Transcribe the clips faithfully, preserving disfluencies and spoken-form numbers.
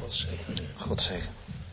God zegen. God zegen.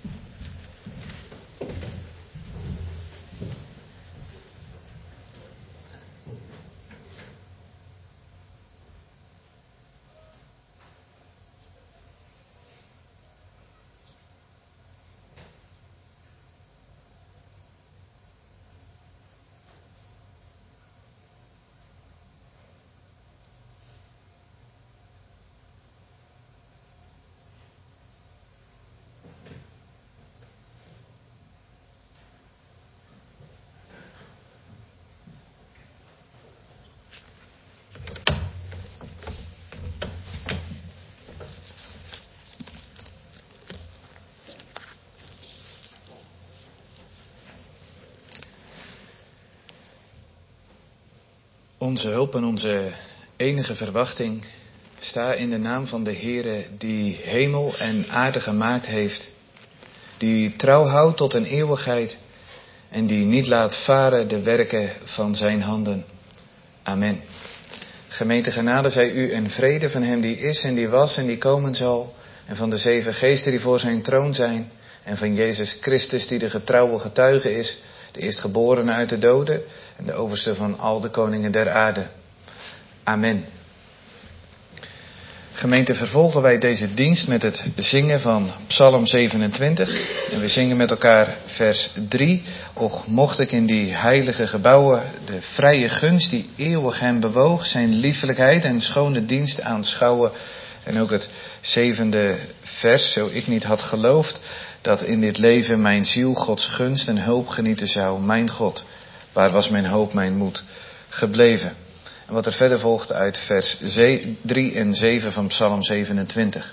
Onze hulp en onze enige verwachting sta in de naam van de Heere die hemel en aarde gemaakt heeft, die trouw houdt tot een eeuwigheid en die niet laat varen de werken van zijn handen. Amen. Gemeente genade zij u en vrede van hem die is en die was en die komen zal, en van de zeven geesten die voor zijn troon zijn, en van Jezus Christus die de getrouwe getuige is, de eerstgeborene uit de doden en de overste van al de koningen der aarde. Amen. Gemeente, vervolgen wij deze dienst met het zingen van Psalm zevenentwintig. En we zingen met elkaar vers drie. Och, mocht ik in die heilige gebouwen de vrije gunst die eeuwig hem bewoog, zijn liefelijkheid en schone dienst aanschouwen. En ook het zevende vers, zo ik niet had geloofd dat in dit leven mijn ziel Gods gunst en hulp genieten zou. Mijn God, waar was mijn hoop, mijn moed gebleven? En wat er verder volgt uit vers drie en zeven van Psalm zevenentwintig.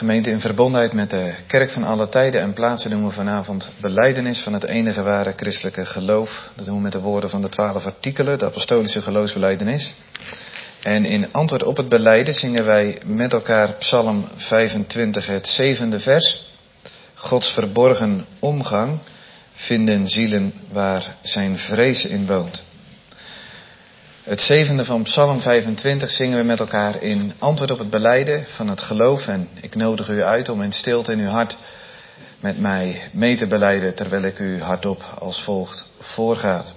Gemeente, in verbondenheid met de kerk van alle tijden en plaatsen doen we vanavond belijdenis van het enige ware christelijke geloof. Dat doen we met de woorden van de twaalf artikelen, de apostolische geloofsbelijdenis. En in antwoord op het belijden zingen wij met elkaar Psalm vijfentwintig, het zevende vers. Gods verborgen omgang vinden zielen waar zijn vrees in woont. Het zevende van Psalm vijfentwintig zingen we met elkaar in antwoord op het belijden van het geloof. En ik nodig u uit om in stilte in uw hart met mij mee te belijden, terwijl ik u hardop als volgt voorgaat.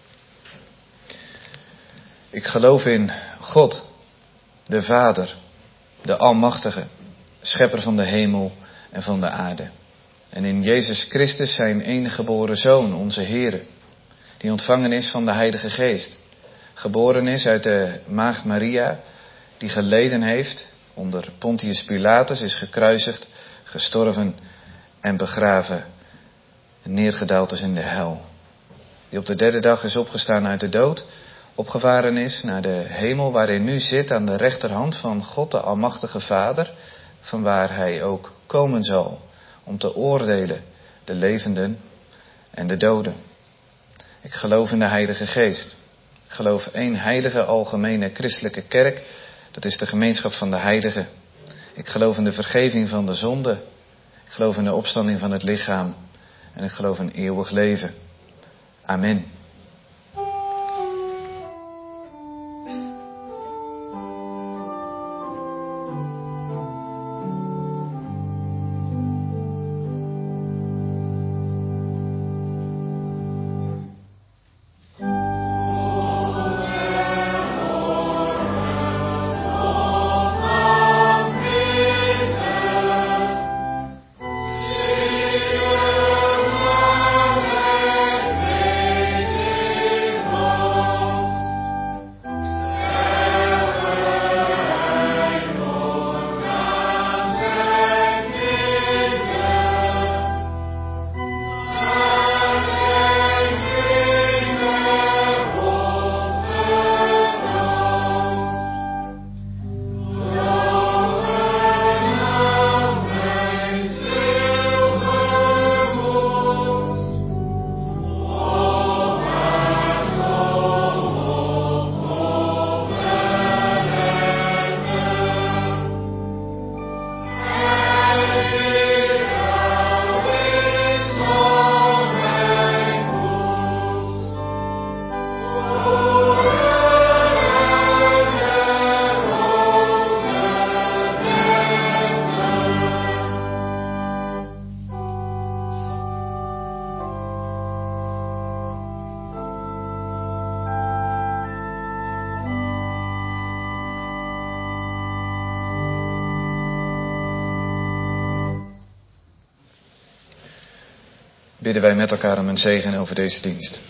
Ik geloof in God, de Vader, de Almachtige, schepper van de hemel en van de aarde. En in Jezus Christus, zijn enige geboren Zoon, onze Heere, die ontvangen is van de Heilige Geest. Geboren is uit de maagd Maria, die geleden heeft onder Pontius Pilatus, is gekruisigd, gestorven en begraven en neergedaald is in de hel. Die op de derde dag is opgestaan uit de dood, opgevaren is naar de hemel, waarin nu zit aan de rechterhand van God de Almachtige Vader, vanwaar hij ook komen zal om te oordelen de levenden en de doden. Ik geloof in de Heilige Geest. Ik geloof één heilige algemene christelijke kerk. Dat is de gemeenschap van de heiligen. Ik geloof in de vergeving van de zonde. Ik geloof in de opstanding van het lichaam. En ik geloof in eeuwig leven. Amen. Bidden wij met elkaar om een zegen over deze dienst.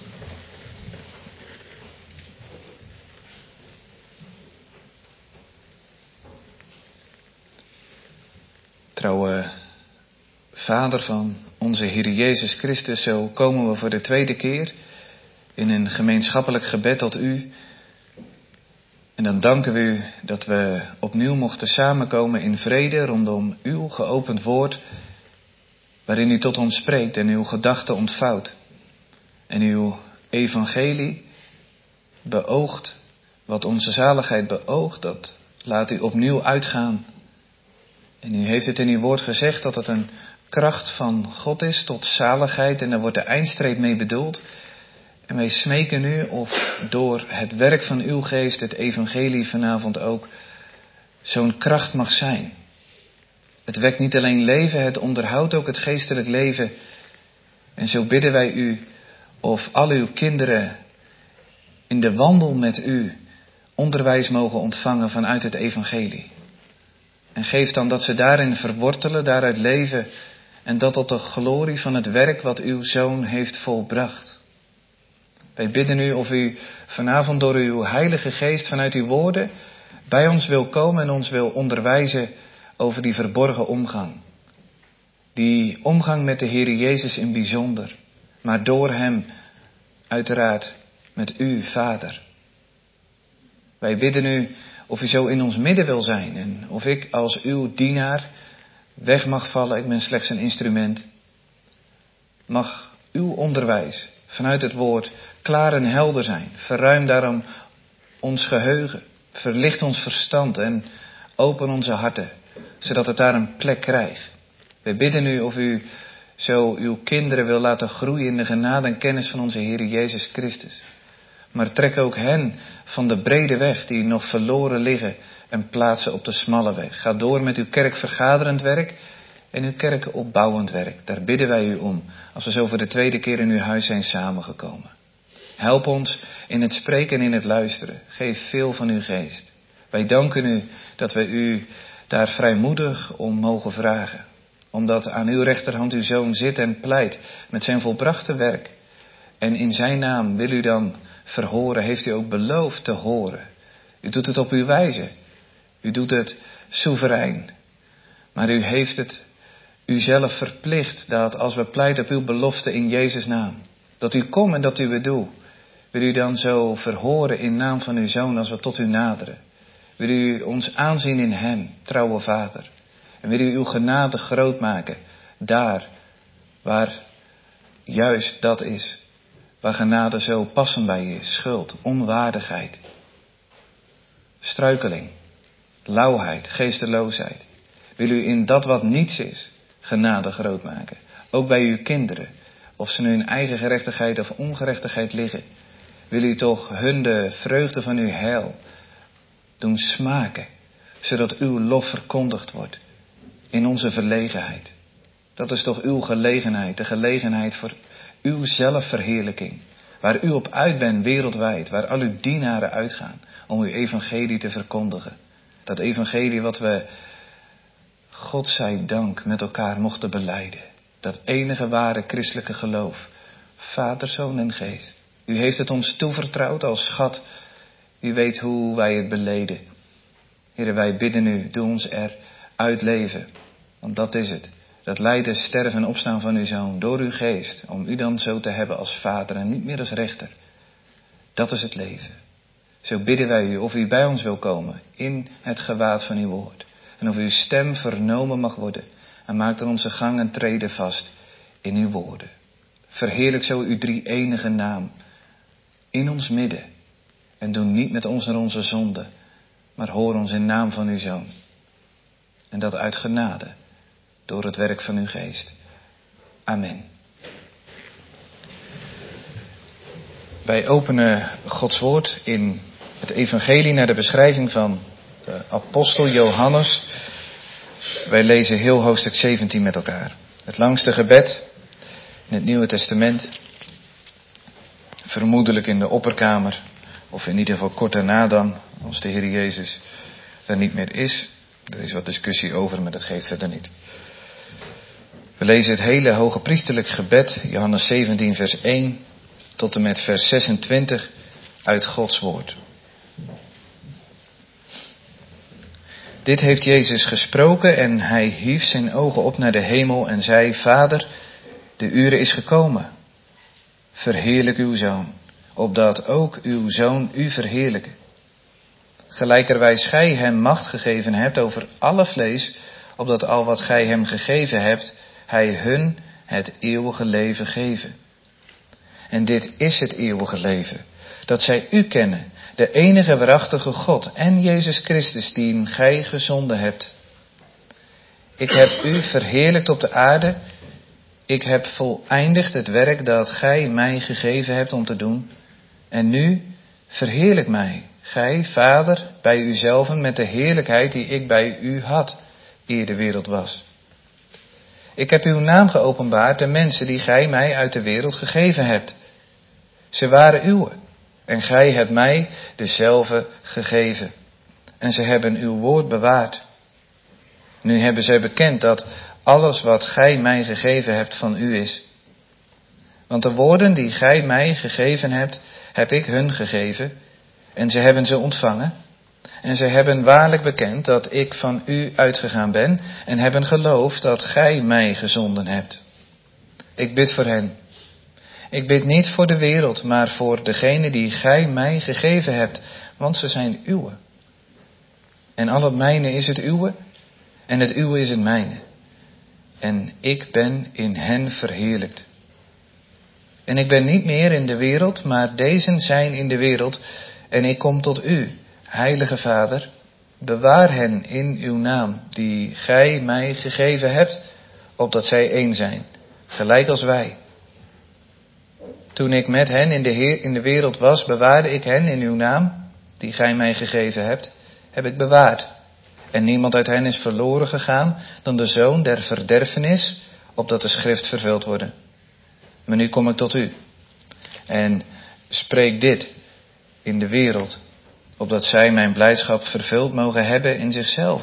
Trouwe Vader van onze Heer Jezus Christus, zo komen we voor de tweede keer in een gemeenschappelijk gebed tot u. En dan danken we u dat we opnieuw mochten samenkomen in vrede rondom uw geopend woord, waarin u tot ons spreekt en uw gedachten ontvouwt. En uw evangelie beoogt, wat onze zaligheid beoogt, dat laat u opnieuw uitgaan. En u heeft het in uw woord gezegd dat het een kracht van God is tot zaligheid, en daar wordt de eindstreep mee bedoeld. En wij smeken u of door het werk van uw geest het evangelie vanavond ook zo'n kracht mag zijn. Het wekt niet alleen leven, het onderhoudt ook het geestelijk leven. En zo bidden wij u of al uw kinderen in de wandel met u onderwijs mogen ontvangen vanuit het evangelie. En geef dan dat ze daarin verwortelen, daaruit leven, en dat tot de glorie van het werk wat uw Zoon heeft volbracht. Wij bidden u of u vanavond door uw Heilige Geest vanuit uw woorden bij ons wil komen en ons wil onderwijzen over die verborgen omgang. Die omgang met de Heer Jezus in bijzonder, maar door hem uiteraard met u, Vader. Wij bidden u of u zo in ons midden wil zijn. En of ik als uw dienaar weg mag vallen, ik ben slechts een instrument. Mag uw onderwijs vanuit het woord klaar en helder zijn. Verruim daarom ons geheugen. Verlicht ons verstand en open onze harten, zodat het daar een plek krijgt. We bidden u of u zo uw kinderen wil laten groeien in de genade en kennis van onze Heer Jezus Christus. Maar trek ook hen van de brede weg die nog verloren liggen en plaats ze op de smalle weg. Ga door met uw kerk vergaderend werk en uw kerk opbouwend werk. Daar bidden wij u om, als we zo voor de tweede keer in uw huis zijn samengekomen. Help ons in het spreken en in het luisteren. Geef veel van uw geest. Wij danken u dat we u daar vrijmoedig om mogen vragen. Omdat aan uw rechterhand uw zoon zit en pleit met zijn volbrachte werk. En in zijn naam wil u dan verhoren, heeft u ook beloofd te horen. U doet het op uw wijze. U doet het soeverein. Maar u heeft het uzelf verplicht dat als we pleiten op uw belofte in Jezus' naam, dat u komt en dat u het doet, wil u dan zo verhoren in naam van uw zoon als we tot u naderen. Wil u ons aanzien in hem, trouwe Vader. En wil u uw genade groot maken, daar waar juist dat is, waar genade zo passend bij is. Schuld, onwaardigheid, struikeling, lauwheid, geesteloosheid. Wil u in dat wat niets is, genade groot maken. Ook bij uw kinderen, of ze nu in eigen gerechtigheid of ongerechtigheid liggen. Wil u toch hun de vreugde van uw heil doen smaken, zodat uw lof verkondigd wordt in onze verlegenheid. Dat is toch uw gelegenheid, de gelegenheid voor uw zelfverheerlijking. Waar u op uit bent wereldwijd, waar al uw dienaren uitgaan om uw evangelie te verkondigen. Dat evangelie wat we, God zij dank, met elkaar mochten belijden. Dat enige ware christelijke geloof. Vader, Zoon en Geest. U heeft het ons toevertrouwd als schat. U weet hoe wij het beleden. Heere, wij bidden u, doe ons er uitleven. Want dat is het. Dat lijden, sterven en opstaan van uw Zoon door uw Geest. Om u dan zo te hebben als Vader en niet meer als rechter. Dat is het leven. Zo bidden wij u of u bij ons wil komen in het gewaad van uw woord. En of uw stem vernomen mag worden. En maakt er onze gang en treden vast in uw woorden. Verheerlijk zo uw drie enige naam in ons midden. En doe niet met ons naar onze zonde, maar hoor ons in naam van uw Zoon. En dat uit genade, door het werk van uw Geest. Amen. Wij openen Gods woord in het evangelie naar de beschrijving van de apostel Johannes. Wij lezen heel hoofdstuk zeventien met elkaar. Het langste gebed in het Nieuwe Testament. Vermoedelijk in de opperkamer. Of in ieder geval kort daarna dan, als de Heer Jezus er niet meer is. Er is wat discussie over, maar dat geeft verder niet. We lezen het hele hoge priesterlijk gebed, Johannes zeventien vers één tot en met vers zesentwintig uit Gods woord. Dit heeft Jezus gesproken en hij hief zijn ogen op naar de hemel en zei: Vader, de uren is gekomen. Verheerlijk uw Zoon, opdat ook uw Zoon u verheerlijke. Gelijkerwijs gij hem macht gegeven hebt over alle vlees, opdat al wat gij hem gegeven hebt, hij hun het eeuwige leven geven. En dit is het eeuwige leven, dat zij u kennen, de enige waarachtige God en Jezus Christus, die gij gezonden hebt. Ik heb u verheerlijkt op de aarde. Ik heb voleindigd het werk dat gij mij gegeven hebt om te doen. En nu verheerlijk mij, gij, Vader, bij uzelven met de heerlijkheid die ik bij u had, eer de wereld was. Ik heb uw naam geopenbaard, de mensen die gij mij uit de wereld gegeven hebt. Ze waren uwe, en gij hebt mij dezelfde gegeven. En ze hebben uw woord bewaard. Nu hebben zij bekend dat alles wat gij mij gegeven hebt van u is. Want de woorden die gij mij gegeven hebt, heb ik hun gegeven, en ze hebben ze ontvangen. En ze hebben waarlijk bekend dat ik van u uitgegaan ben, en hebben geloofd dat gij mij gezonden hebt. Ik bid voor hen. Ik bid niet voor de wereld, maar voor degene die gij mij gegeven hebt, want ze zijn uwe. En al het mijne is het uwe en het uwe is het mijne. En ik ben in hen verheerlijkt. En ik ben niet meer in de wereld, maar dezen zijn in de wereld. En ik kom tot u, heilige Vader. Bewaar hen in uw naam, die gij mij gegeven hebt, opdat zij één zijn, gelijk als wij. Toen ik met hen in de, Heer, in de wereld was, bewaarde ik hen in uw naam, die gij mij gegeven hebt, heb ik bewaard. En niemand uit hen is verloren gegaan dan de zoon der verderfenis, opdat de schrift vervuld worden. Maar nu kom ik tot u en spreek dit in de wereld, opdat zij mijn blijdschap vervuld mogen hebben in zichzelf.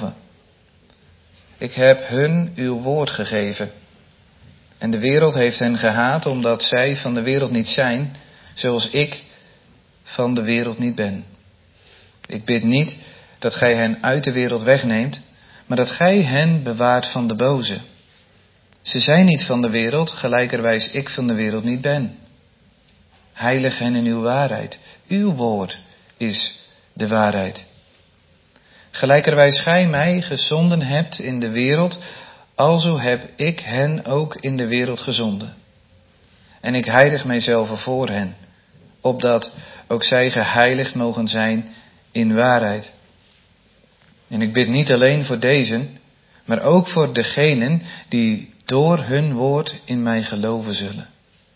Ik heb hun uw woord gegeven. En de wereld heeft hen gehaat, omdat zij van de wereld niet zijn, zoals ik van de wereld niet ben. Ik bid niet dat gij hen uit de wereld wegneemt, maar dat gij hen bewaart van de boze. Ze zijn niet van de wereld, gelijkerwijs ik van de wereld niet ben. Heilig hen in uw waarheid. Uw woord is de waarheid. Gelijkerwijs gij mij gezonden hebt in de wereld, alzo heb ik hen ook in de wereld gezonden. En ik heilig mijzelf voor hen, opdat ook zij geheiligd mogen zijn in waarheid. En ik bid niet alleen voor deze, maar ook voor degenen die door hun woord in mij geloven zullen.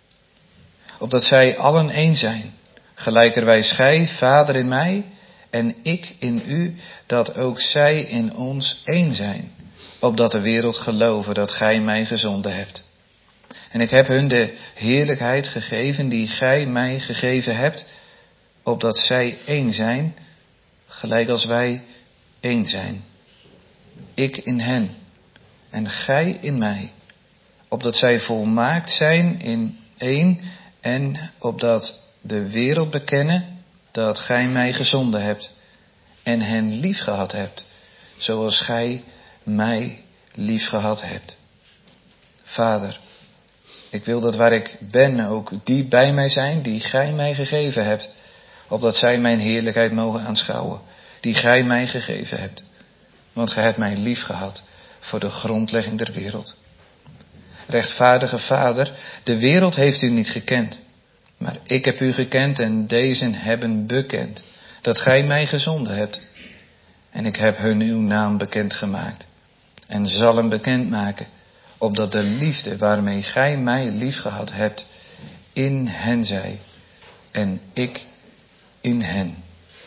Opdat zij allen één zijn, gelijkerwijs gij, Vader, in mij en ik in u, dat ook zij in ons één zijn, opdat de wereld geloven dat gij mij gezonden hebt. En ik heb hun de heerlijkheid gegeven die gij mij gegeven hebt, opdat zij één zijn, gelijk als wij één zijn. Ik in hen en gij in mij, opdat zij volmaakt zijn in één en opdat de wereld bekennen dat gij mij gezonden hebt en hen lief gehad hebt, zoals gij mij lief gehad hebt. Vader, ik wil dat waar ik ben ook die bij mij zijn die gij mij gegeven hebt, opdat zij mijn heerlijkheid mogen aanschouwen, die gij mij gegeven hebt. Want gij hebt mij lief gehad voor de grondlegging der wereld. Rechtvaardige Vader, de wereld heeft u niet gekend, maar ik heb u gekend en dezen hebben bekend, dat gij mij gezonden hebt. En ik heb hun uw naam bekendgemaakt en zal hem bekendmaken, opdat de liefde waarmee gij mij liefgehad hebt in hen zij en ik in hen.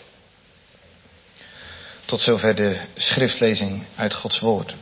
Tot zover de schriftlezing uit Gods woord.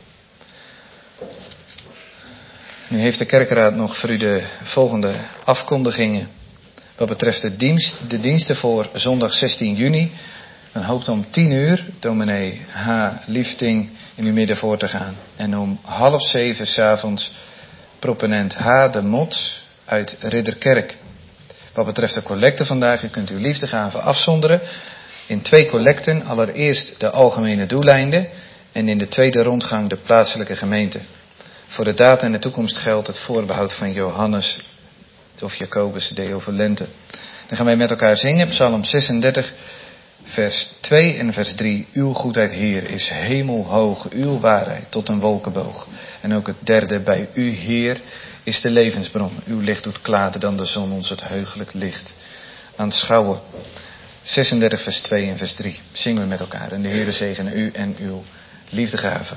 Nu heeft de kerkraad nog voor u de volgende afkondigingen wat betreft de, dienst, de diensten voor zondag zestien juni. Dan hoopt om tien uur dominee H. Liefting in uw midden voor te gaan. En om half zeven 's avonds proponent H. de Mots uit Ridderkerk. Wat betreft de collecte vandaag, u kunt uw liefdegaven afzonderen in twee collecten. Allereerst de algemene doeleinden en in de tweede rondgang de plaatselijke gemeente. Voor de data en de toekomst geldt het voorbehoud van Johannes of Jacobus Deo Volente. Dan gaan wij met elkaar zingen, Psalm zesendertig, vers twee en vers drie. Uw goedheid, Heer, is hemelhoog, uw waarheid tot een wolkenboog. En ook het derde, bij u, Heer, is de levensbron. Uw licht doet klaarder dan de zon ons het heugelijk licht aanschouwen. zesendertig, vers twee en vers drie. Zingen we met elkaar. En de Heere zegene u en uw liefdegave.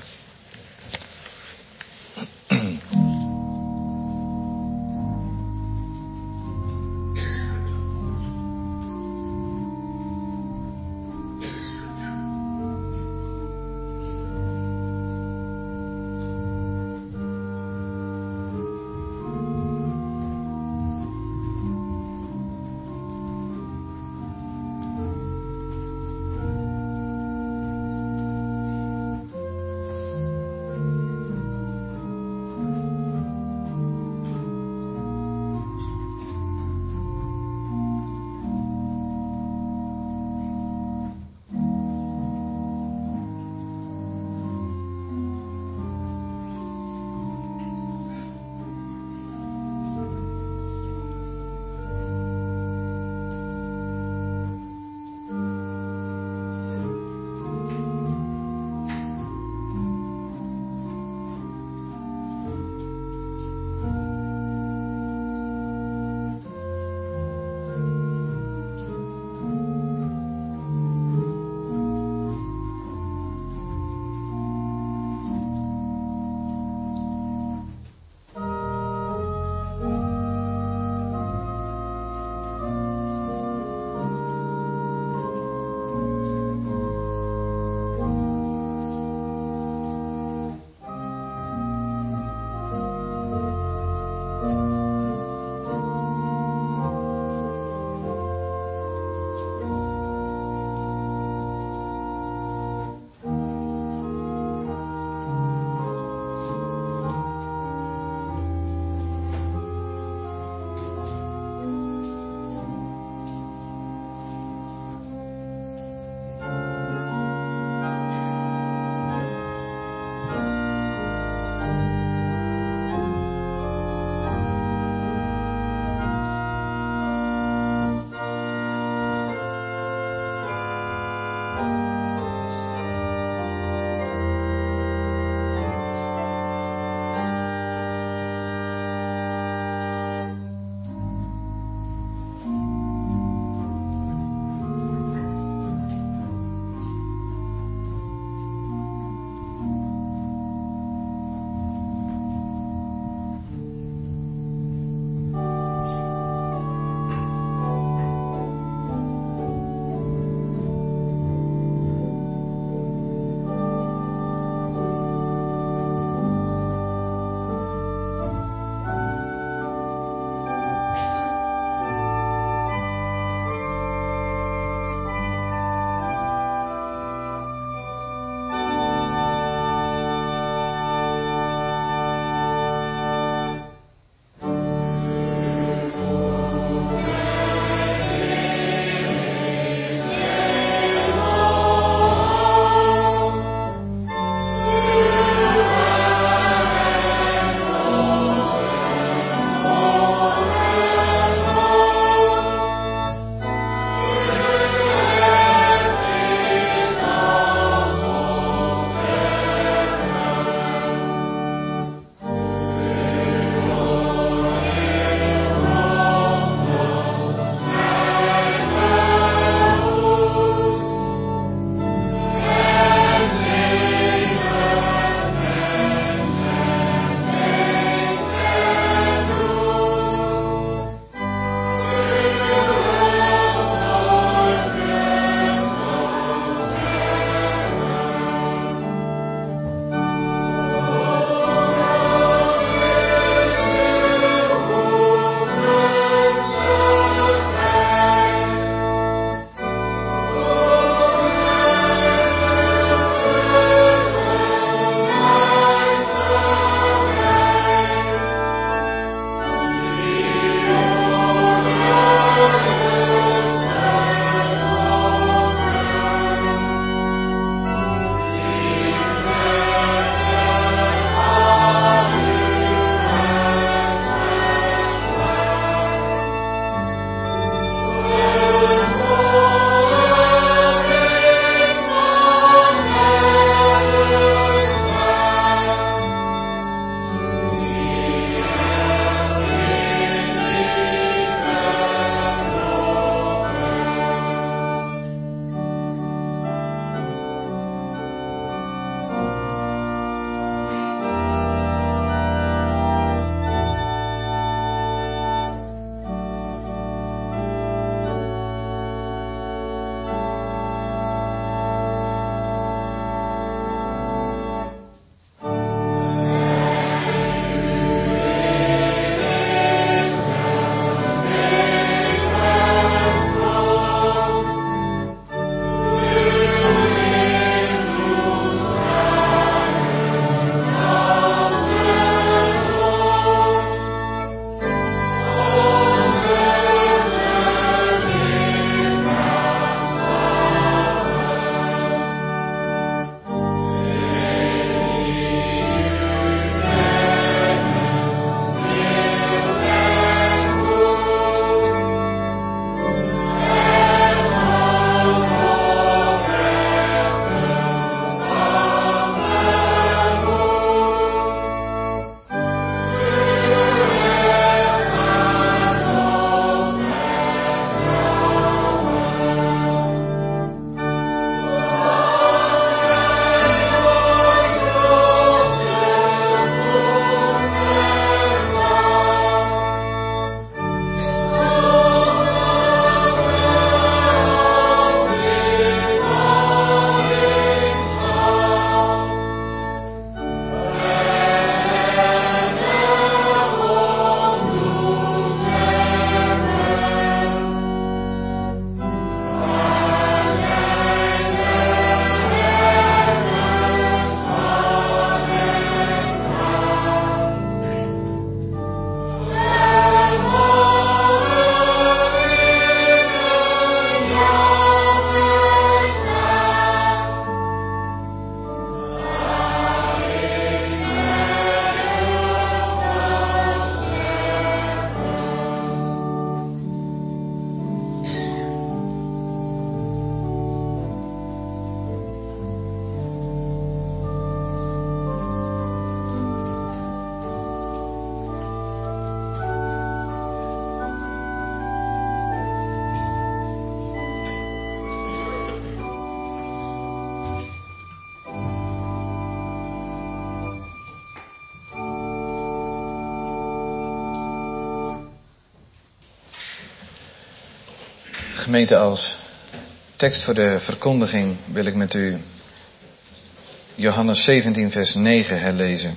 Gemeente, als tekst voor de verkondiging wil ik met u Johannes zeventien vers negen herlezen.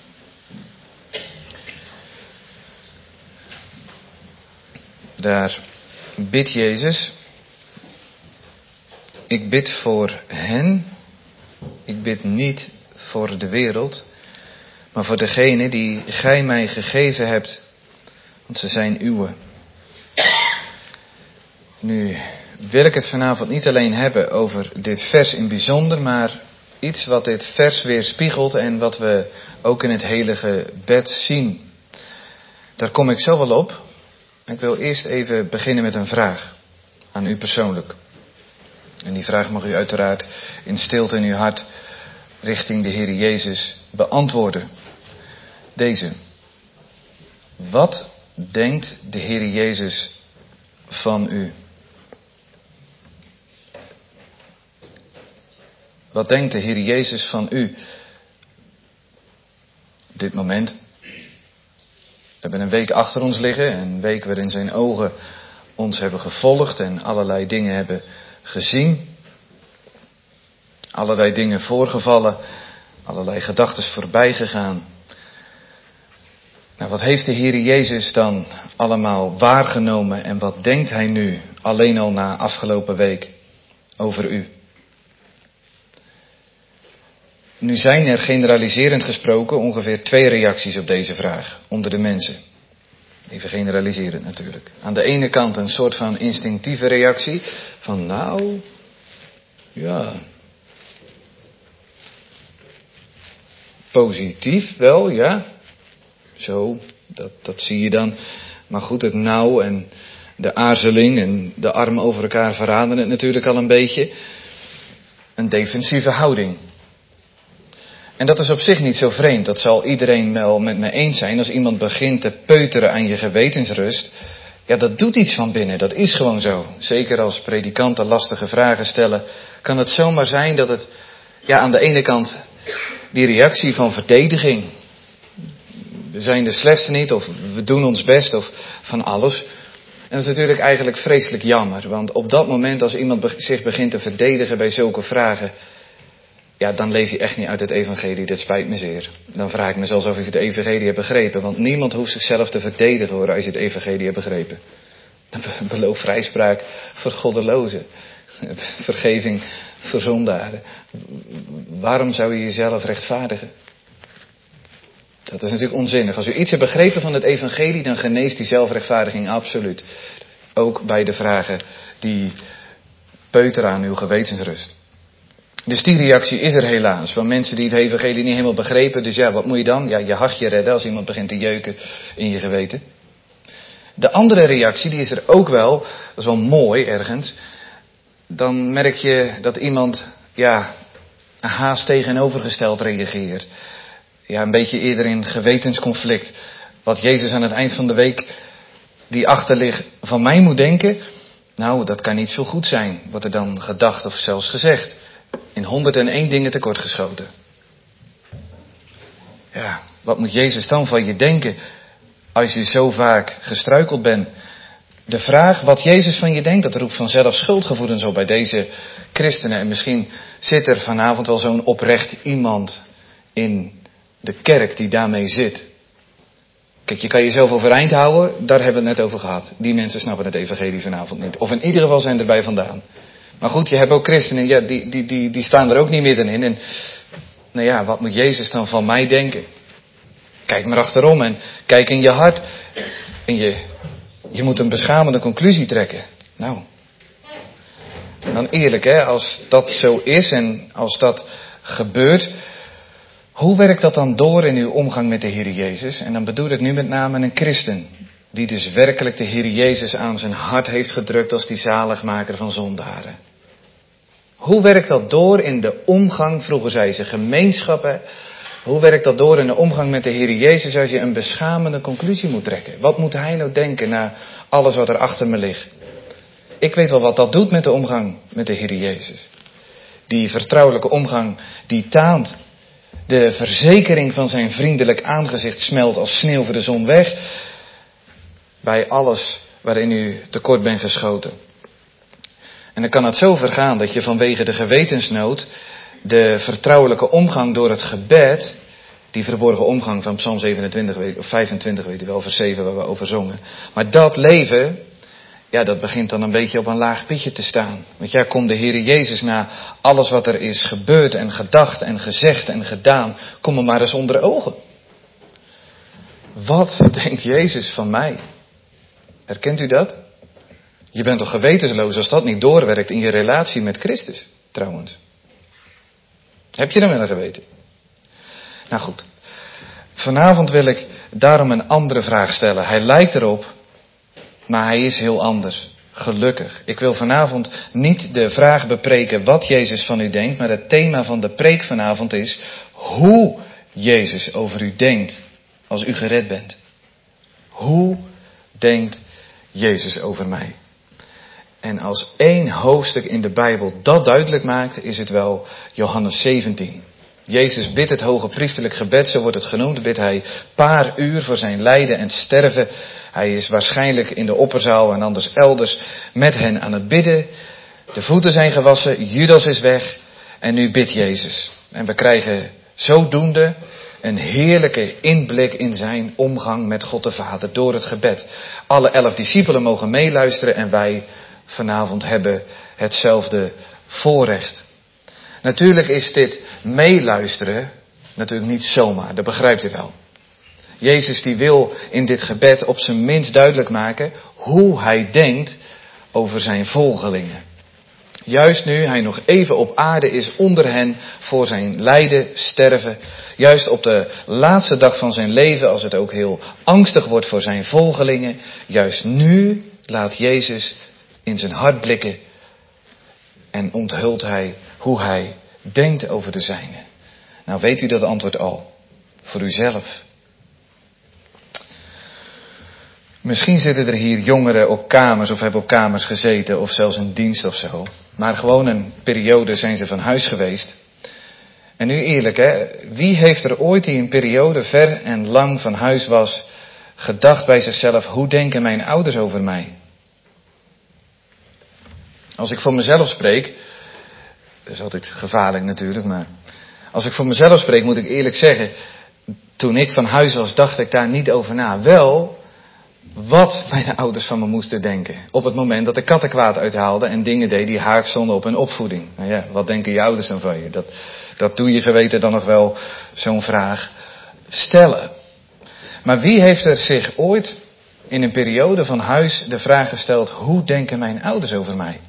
Daar bidt Jezus: ik bid voor hen, ik bid niet voor de wereld, maar voor degene die gij mij gegeven hebt, want ze zijn uwe. Nu wil ik het vanavond niet alleen hebben over dit vers in bijzonder, maar iets wat dit vers weerspiegelt en wat we ook in het heilige bed zien. Daar kom ik zo wel op. Ik wil eerst even beginnen met een vraag aan u persoonlijk. En die vraag mag u uiteraard in stilte in uw hart richting de Heer Jezus beantwoorden. Deze. Wat denkt de Heer Jezus van u? Wat denkt de Heer Jezus van u op dit moment? We hebben een week achter ons liggen, een week waarin zijn ogen ons hebben gevolgd en allerlei dingen hebben gezien. Allerlei dingen voorgevallen, allerlei gedachten voorbij gegaan. Nou, wat heeft de Heer Jezus dan allemaal waargenomen en wat denkt Hij nu alleen al na afgelopen week over u? Nu zijn er generaliserend gesproken ongeveer twee reacties op deze vraag onder de mensen. Even generaliserend natuurlijk. Aan de ene kant een soort van instinctieve reactie van nou, ja, positief wel, ja, zo, dat, dat zie je dan. Maar goed, het nou en de aarzeling en de armen over elkaar verraden het natuurlijk al een beetje. Een defensieve houding. En dat is op zich niet zo vreemd. Dat zal iedereen wel met me eens zijn. Als iemand begint te peuteren aan je gewetensrust. Ja, dat doet iets van binnen. Dat is gewoon zo. Zeker als predikanten lastige vragen stellen. Kan het zomaar zijn dat het, ja, aan de ene kant die reactie van verdediging. We zijn de slechtste niet. Of we doen ons best. Of van alles. En dat is natuurlijk eigenlijk vreselijk jammer. Want op dat moment als iemand zich begint te verdedigen bij zulke vragen. Ja, dan leef je echt niet uit het evangelie, dat spijt me zeer. Dan vraag ik me zelfs of ik het evangelie heb begrepen. Want niemand hoeft zichzelf te verdedigen hoor, als je het evangelie hebt begrepen. Beloof vrijspraak voor goddelozen. Vergeving voor zondaren. Waarom zou je jezelf rechtvaardigen? Dat is natuurlijk onzinnig. Als u iets hebt begrepen van het evangelie, dan geneest die zelfrechtvaardiging absoluut. Ook bij de vragen die peuteren aan uw gewetensrust. Dus die reactie is er helaas, van mensen die het evangelie niet helemaal begrepen. Dus ja, wat moet je dan? Ja, je hartje redden als iemand begint te jeuken in je geweten. De andere reactie, die is er ook wel, dat is wel mooi ergens. Dan merk je dat iemand, ja, haast tegenovergesteld reageert. Ja, een beetje eerder in gewetensconflict. Wat Jezus aan het eind van de week, die achter ligt, van mij moet denken. Nou, dat kan niet zo goed zijn, wordt er dan gedacht of zelfs gezegd. In honderdéén dingen tekortgeschoten. Ja, wat moet Jezus dan van je denken als je zo vaak gestruikeld bent? De vraag wat Jezus van je denkt, dat roept vanzelf schuldgevoelens op bij deze christenen. En misschien zit er vanavond wel zo'n oprecht iemand in de kerk die daarmee zit. Kijk, je kan jezelf overeind houden, daar hebben we het net over gehad. Die mensen snappen het evangelie vanavond niet. Of in ieder geval zijn erbij vandaan. Maar goed, je hebt ook christenen, ja, die, die, die, die staan er ook niet middenin. En nou ja, wat moet Jezus dan van mij denken? Kijk maar achterom en kijk in je hart. En je, je moet een beschamende conclusie trekken. Nou, dan eerlijk hè, als dat zo is en als dat gebeurt. Hoe werkt dat dan door in uw omgang met de Heer Jezus? En dan bedoel ik nu met name een christen. Die dus werkelijk de Heer Jezus aan zijn hart heeft gedrukt als die zaligmaker van zondaren. Hoe werkt dat door in de omgang, vroeger zei ze gemeenschappen. Hoe werkt dat door in de omgang met de Heer Jezus als je een beschamende conclusie moet trekken? Wat moet Hij nou denken na alles wat er achter me ligt? Ik weet wel wat dat doet met de omgang met de Heer Jezus. Die vertrouwelijke omgang die taant. De verzekering van zijn vriendelijk aangezicht smelt als sneeuw voor de zon weg. Bij alles waarin u tekort bent geschoten. En dan kan het zo vergaan dat je vanwege de gewetensnood de vertrouwelijke omgang door het gebed, die verborgen omgang van Psalm zevenentwintig of vijfentwintig, weet u wel, vers zeven waar we over zongen. Maar dat leven, ja, dat begint dan een beetje op een laag pitje te staan. Want ja, komt de Heere Jezus na alles wat er is gebeurd en gedacht en gezegd en gedaan, kom er maar eens onder ogen. Wat denkt Jezus van mij? Herkent u dat? Je bent toch gewetensloos als dat niet doorwerkt in je relatie met Christus, trouwens. Heb je dan wel een geweten? Nou goed, vanavond wil ik daarom een andere vraag stellen. Hij lijkt erop, maar hij is heel anders. Gelukkig. Ik wil vanavond niet de vraag bepreken wat Jezus van u denkt, maar het thema van de preek vanavond is hoe Jezus over u denkt als u gered bent. Hoe denkt Jezus over mij? En als één hoofdstuk in de Bijbel dat duidelijk maakt, is het wel Johannes zeventien. Jezus bidt het hoge priesterlijk gebed, zo wordt het genoemd, bidt hij paar uur voor zijn lijden en sterven. Hij is waarschijnlijk in de opperzaal en anders elders met hen aan het bidden. De voeten zijn gewassen, Judas is weg en nu bidt Jezus. En we krijgen zodoende een heerlijke inblik in zijn omgang met God de Vader door het gebed. Alle elf discipelen mogen meeluisteren en wij vanavond hebben hetzelfde voorrecht. Natuurlijk is dit meeluisteren natuurlijk niet zomaar, dat begrijpt u wel. Jezus die wil in dit gebed op zijn minst duidelijk maken hoe hij denkt over zijn volgelingen. Juist nu hij nog even op aarde is onder hen voor zijn lijden, sterven. Juist op de laatste dag van zijn leven, als het ook heel angstig wordt voor zijn volgelingen. Juist nu laat Jezus in zijn hart blikken en onthult hij hoe hij denkt over de zijnen. Nou weet u dat antwoord al, voor uzelf. Misschien zitten er hier jongeren op kamers of hebben op kamers gezeten of zelfs een dienst of zo. Maar gewoon een periode zijn ze van huis geweest. En nu eerlijk hè, wie heeft er ooit die een periode ver en lang van huis was, gedacht bij zichzelf, hoe denken mijn ouders over mij? Als ik voor mezelf spreek, dat is altijd gevaarlijk natuurlijk, maar als ik voor mezelf spreek moet ik eerlijk zeggen, toen ik van huis was dacht ik daar niet over na. Wel wat mijn ouders van me moesten denken. Op het moment dat ik kattenkwaad uithaalde en dingen deed die haak stonden op hun opvoeding. Nou ja, wat denken je ouders dan van je? Dat, dat doe je geweten dan nog wel zo'n vraag stellen. Maar wie heeft er zich ooit in een periode van huis de vraag gesteld, hoe denken mijn ouders over mij?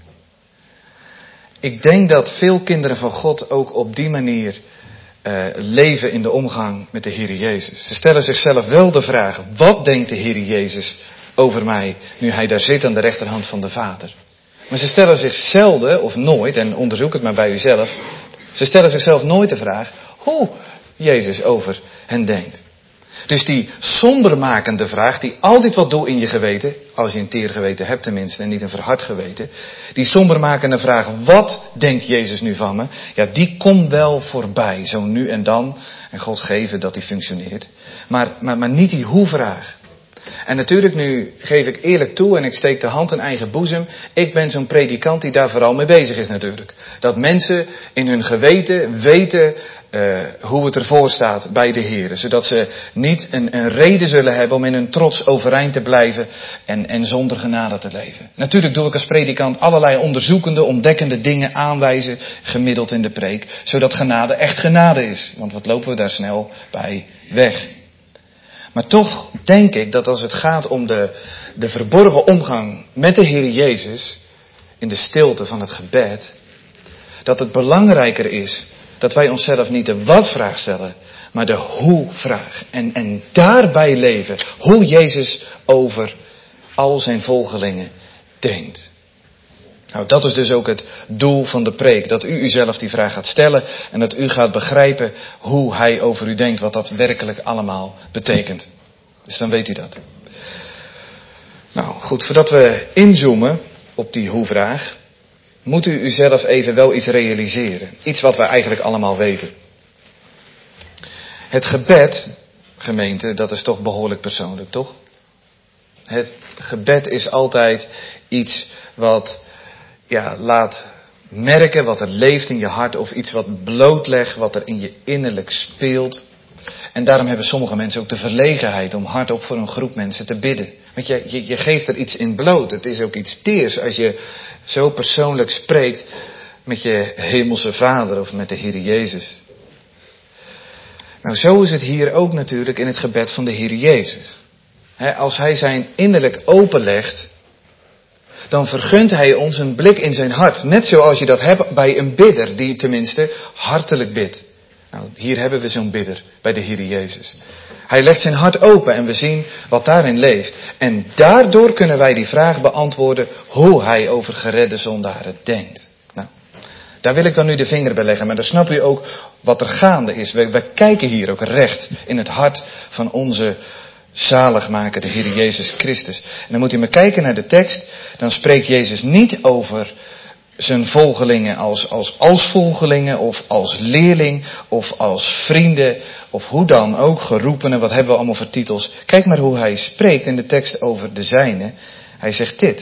Ik denk dat veel kinderen van God ook op die manier uh, leven in de omgang met de Heer Jezus. Ze stellen zichzelf wel de vraag, wat denkt de Heer Jezus over mij nu hij daar zit aan de rechterhand van de Vader? Maar ze stellen zich zelden of nooit, en onderzoek het maar bij uzelf, ze stellen zichzelf nooit de vraag hoe Jezus over hen denkt. Dus die sombermakende vraag, die altijd wat doet in je geweten, als je een teer geweten hebt tenminste en niet een verhard geweten, die sombermakende vraag, wat denkt Jezus nu van me? Ja, die komt wel voorbij, zo nu en dan, en God geven dat die functioneert. Maar, maar, maar niet die hoe-vraag. En natuurlijk, nu geef ik eerlijk toe en ik steek de hand in eigen boezem, ik ben zo'n predikant die daar vooral mee bezig is natuurlijk. Dat mensen in hun geweten weten uh, hoe het ervoor staat bij de Heer. Zodat ze niet een, een reden zullen hebben om in hun trots overeind te blijven en, en zonder genade te leven. Natuurlijk doe ik als predikant allerlei onderzoekende, ontdekkende dingen aanwijzen, gemiddeld in de preek. Zodat genade echt genade is. Want wat lopen we daar snel bij weg. Maar toch denk ik dat als het gaat om de, de verborgen omgang met de Heer Jezus, in de stilte van het gebed, dat het belangrijker is dat wij onszelf niet de wat-vraag stellen, maar de hoe-vraag. En, en daarbij leven hoe Jezus over al zijn volgelingen denkt. Nou, dat is dus ook het doel van de preek. Dat u uzelf die vraag gaat stellen en dat u gaat begrijpen hoe hij over u denkt, wat dat werkelijk allemaal betekent. Dus dan weet u dat. Nou goed, voordat we inzoomen op die hoe-vraag, moet u uzelf even wel iets realiseren. Iets wat we eigenlijk allemaal weten. Het gebed, gemeente, dat is toch behoorlijk persoonlijk, toch? Het gebed is altijd iets wat ja, laat merken wat er leeft in je hart of iets wat blootlegt wat er in je innerlijk speelt. En daarom hebben sommige mensen ook de verlegenheid om hardop voor een groep mensen te bidden. Want je, je, je geeft er iets in bloot. Het is ook iets teers als je zo persoonlijk spreekt met je hemelse Vader of met de Heer Jezus. Nou, zo is het hier ook natuurlijk in het gebed van de Heer Jezus. He, als Hij zijn innerlijk openlegt, dan vergunt Hij ons een blik in zijn hart. Net zoals je dat hebt bij een bidder die tenminste hartelijk bidt. Nou, hier hebben we zo'n bidder bij de Heer Jezus. Hij legt zijn hart open en we zien wat daarin leeft. En daardoor kunnen wij die vraag beantwoorden hoe Hij over geredde zondaren denkt. Nou, daar wil ik dan nu de vinger bij leggen, maar dan snap u ook wat er gaande is. We, we kijken hier ook recht in het hart van onze zaligmaker, de Heer Jezus Christus. En dan moet u maar kijken naar de tekst. Dan spreekt Jezus niet over zijn volgelingen als, als, als volgelingen of als leerling of als vrienden of hoe dan ook, geroepenen, wat hebben we allemaal voor titels. Kijk maar hoe hij spreekt in de tekst over de zijne. Hij zegt dit: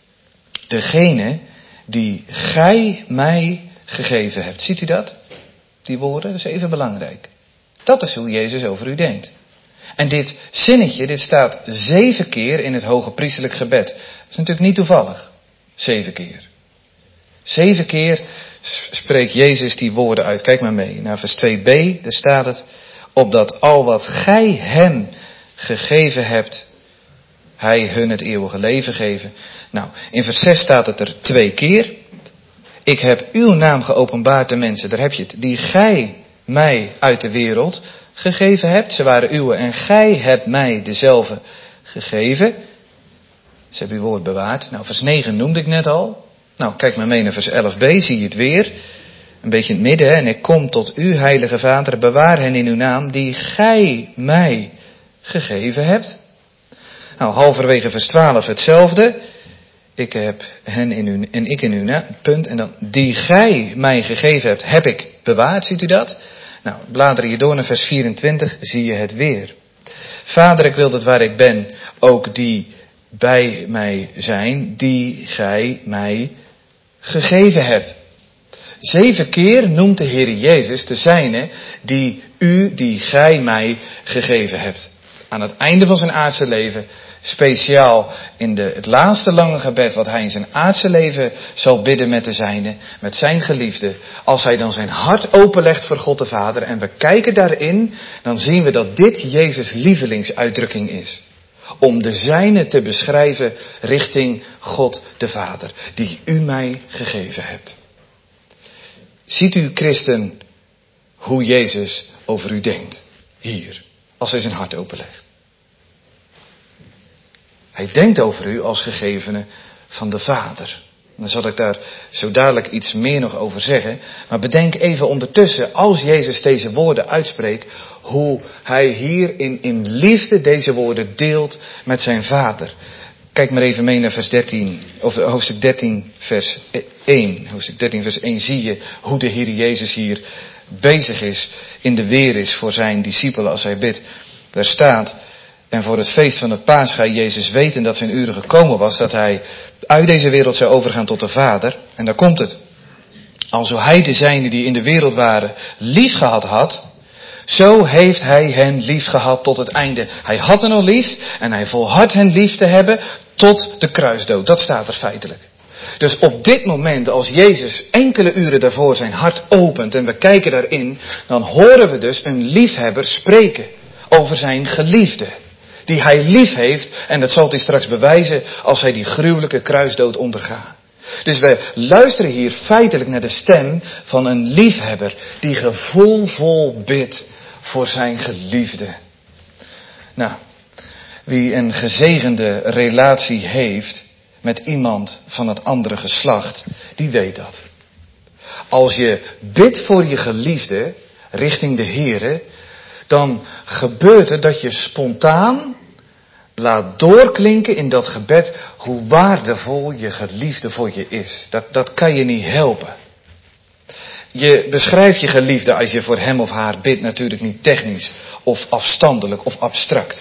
degene die gij mij gegeven hebt. Ziet u dat? Die woorden, dat is even belangrijk. Dat is hoe Jezus over u denkt. En dit zinnetje, dit staat zeven keer in het hoge priesterlijk gebed. Dat is natuurlijk niet toevallig. Zeven keer. Zeven keer spreekt Jezus die woorden uit. Kijk maar mee. Naar vers twee b, daar staat het: opdat al wat gij hem gegeven hebt, hij hun het eeuwige leven geven. Nou, in vers zes staat het er twee keer. Ik heb uw naam geopenbaard de mensen, daar heb je het, die gij mij uit de wereld gegeven hebt. Ze waren uwe en gij hebt mij dezelfde gegeven. Ze hebben uw woord bewaard. Nou, vers negen noemde ik net al. Nou, kijk maar mee naar vers elf b, zie je het weer. Een beetje in het midden, hè. En ik kom tot u, heilige Vader, bewaar hen in uw naam, die gij mij gegeven hebt. Nou, halverwege vers twaalf hetzelfde. Ik heb hen in uw, en ik in uw naam, punt. En dan, die gij mij gegeven hebt, heb ik bewaard, ziet u dat? Nou, blader je door naar vers vierentwintig, zie je het weer. Vader, ik wil dat waar ik ben, ook die bij mij zijn, die gij mij gegeven hebt. Zeven keer noemt de Heer Jezus de zijne, die u, die gij mij gegeven hebt. Aan het einde van zijn aardse leven, speciaal in de, het laatste lange gebed wat hij in zijn aardse leven zal bidden met de zijne, met zijn geliefde. Als hij dan zijn hart openlegt voor God de Vader en we kijken daarin, dan zien we dat dit Jezus' lievelingsuitdrukking is. Om de zijne te beschrijven richting God de Vader, die u mij gegeven hebt. Ziet u, christen, hoe Jezus over u denkt, hier, als hij zijn hart openlegt. Hij denkt over u als gegevene van de Vader. Dan zal ik daar zo dadelijk iets meer nog over zeggen. Maar bedenk even ondertussen, als Jezus deze woorden uitspreekt, hoe hij hier in, in liefde deze woorden deelt met zijn Vader. Kijk maar even mee naar vers dertien, of hoofdstuk dertien vers één. Hoofdstuk dertien vers één zie je hoe de Heer Jezus hier bezig is, in de weer is voor zijn discipelen als hij bidt. Daar staat: en voor het feest van het Paascha Jezus weten dat zijn uren gekomen was, dat hij uit deze wereld zou overgaan tot de Vader. En daar komt het. Alzo hij de zijnen die in de wereld waren lief gehad had, zo heeft hij hen lief gehad tot het einde. Hij had hen al lief en hij volhardt hen lief te hebben tot de kruisdood. Dat staat er feitelijk. Dus op dit moment, als Jezus enkele uren daarvoor zijn hart opent en we kijken daarin, dan horen we dus een liefhebber spreken over zijn geliefde. Die hij lief heeft, en dat zal hij straks bewijzen als hij die gruwelijke kruisdood ondergaat. Dus we luisteren hier feitelijk naar de stem van een liefhebber die gevoelvol bidt voor zijn geliefde. Nou, wie een gezegende relatie heeft met iemand van het andere geslacht, die weet dat. Als je bidt voor je geliefde richting de Here, dan gebeurt het dat je spontaan laat doorklinken in dat gebed hoe waardevol je geliefde voor je is. Dat, dat kan je niet helpen. Je beschrijft je geliefde als je voor hem of haar bidt natuurlijk niet technisch of afstandelijk of abstract.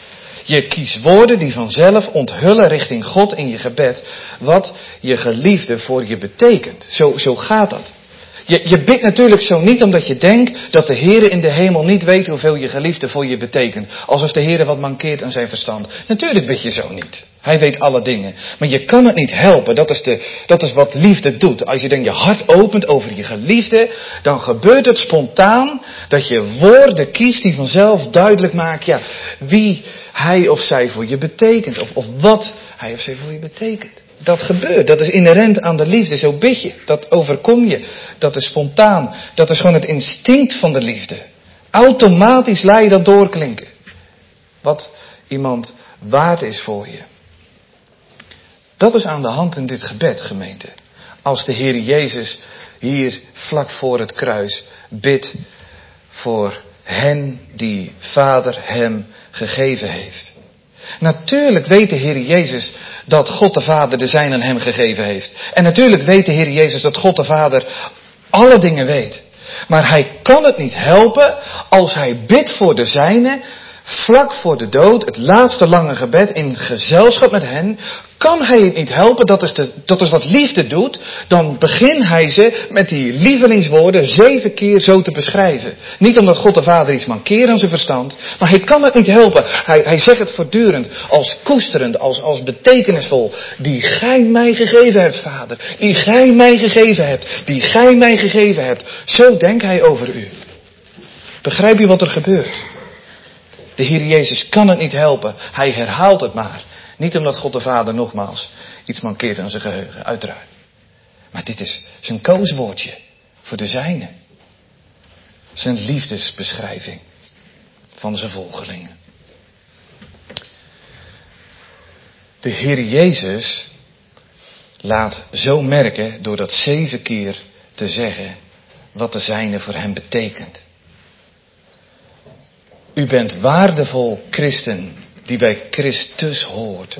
Je kiest woorden die vanzelf onthullen richting God in je gebed wat je geliefde voor je betekent. Zo, zo gaat dat. Je, je bidt natuurlijk zo niet omdat je denkt dat de Heer in de hemel niet weet hoeveel je geliefde voor je betekent. Alsof de Heer wat mankeert aan zijn verstand. Natuurlijk bid je zo niet. Hij weet alle dingen. Maar je kan het niet helpen. Dat is, de, dat is wat liefde doet. Als je dan je hart opent over je geliefde, dan gebeurt het spontaan dat je woorden kiest die vanzelf duidelijk maken, ja, wie hij of zij voor je betekent. Of, of wat hij of zij voor je betekent. Dat gebeurt. Dat is inherent aan de liefde. Zo bid je. Dat overkom je. Dat is spontaan. Dat is gewoon het instinct van de liefde. Automatisch laat je dat doorklinken. Wat iemand waard is voor je. Dat is aan de hand in dit gebed, gemeente. Als de Heer Jezus hier vlak voor het kruis bidt voor hen die Vader hem gegeven heeft. Natuurlijk weet de Heer Jezus dat God de Vader de zijnen hem gegeven heeft. En natuurlijk weet de Heer Jezus dat God de Vader alle dingen weet. Maar hij kan het niet helpen als hij bidt voor de zijnen, vlak voor de dood, het laatste lange gebed in gezelschap met hen, kan hij het niet helpen, dat is, de, dat is wat liefde doet, dan begint hij ze met die lievelingswoorden zeven keer zo te beschrijven. Niet omdat God de Vader iets mankeert aan zijn verstand, maar hij kan het niet helpen. Hij, hij zegt het voortdurend, als koesterend, als, als betekenisvol. Die gij mij gegeven hebt, Vader. Die gij mij gegeven hebt. Die gij mij gegeven hebt. Zo denkt hij over u. Begrijp je wat er gebeurt? De Heer Jezus kan het niet helpen. Hij herhaalt het maar. Niet omdat God de Vader nogmaals iets mankeert aan zijn geheugen, uiteraard. Maar dit is zijn kooswoordje voor de zijnen. Zijn liefdesbeschrijving van zijn volgelingen. De Heer Jezus laat zo merken door dat zeven keer te zeggen wat de zijnen voor hem betekent. U bent waardevol christen die bij Christus hoort.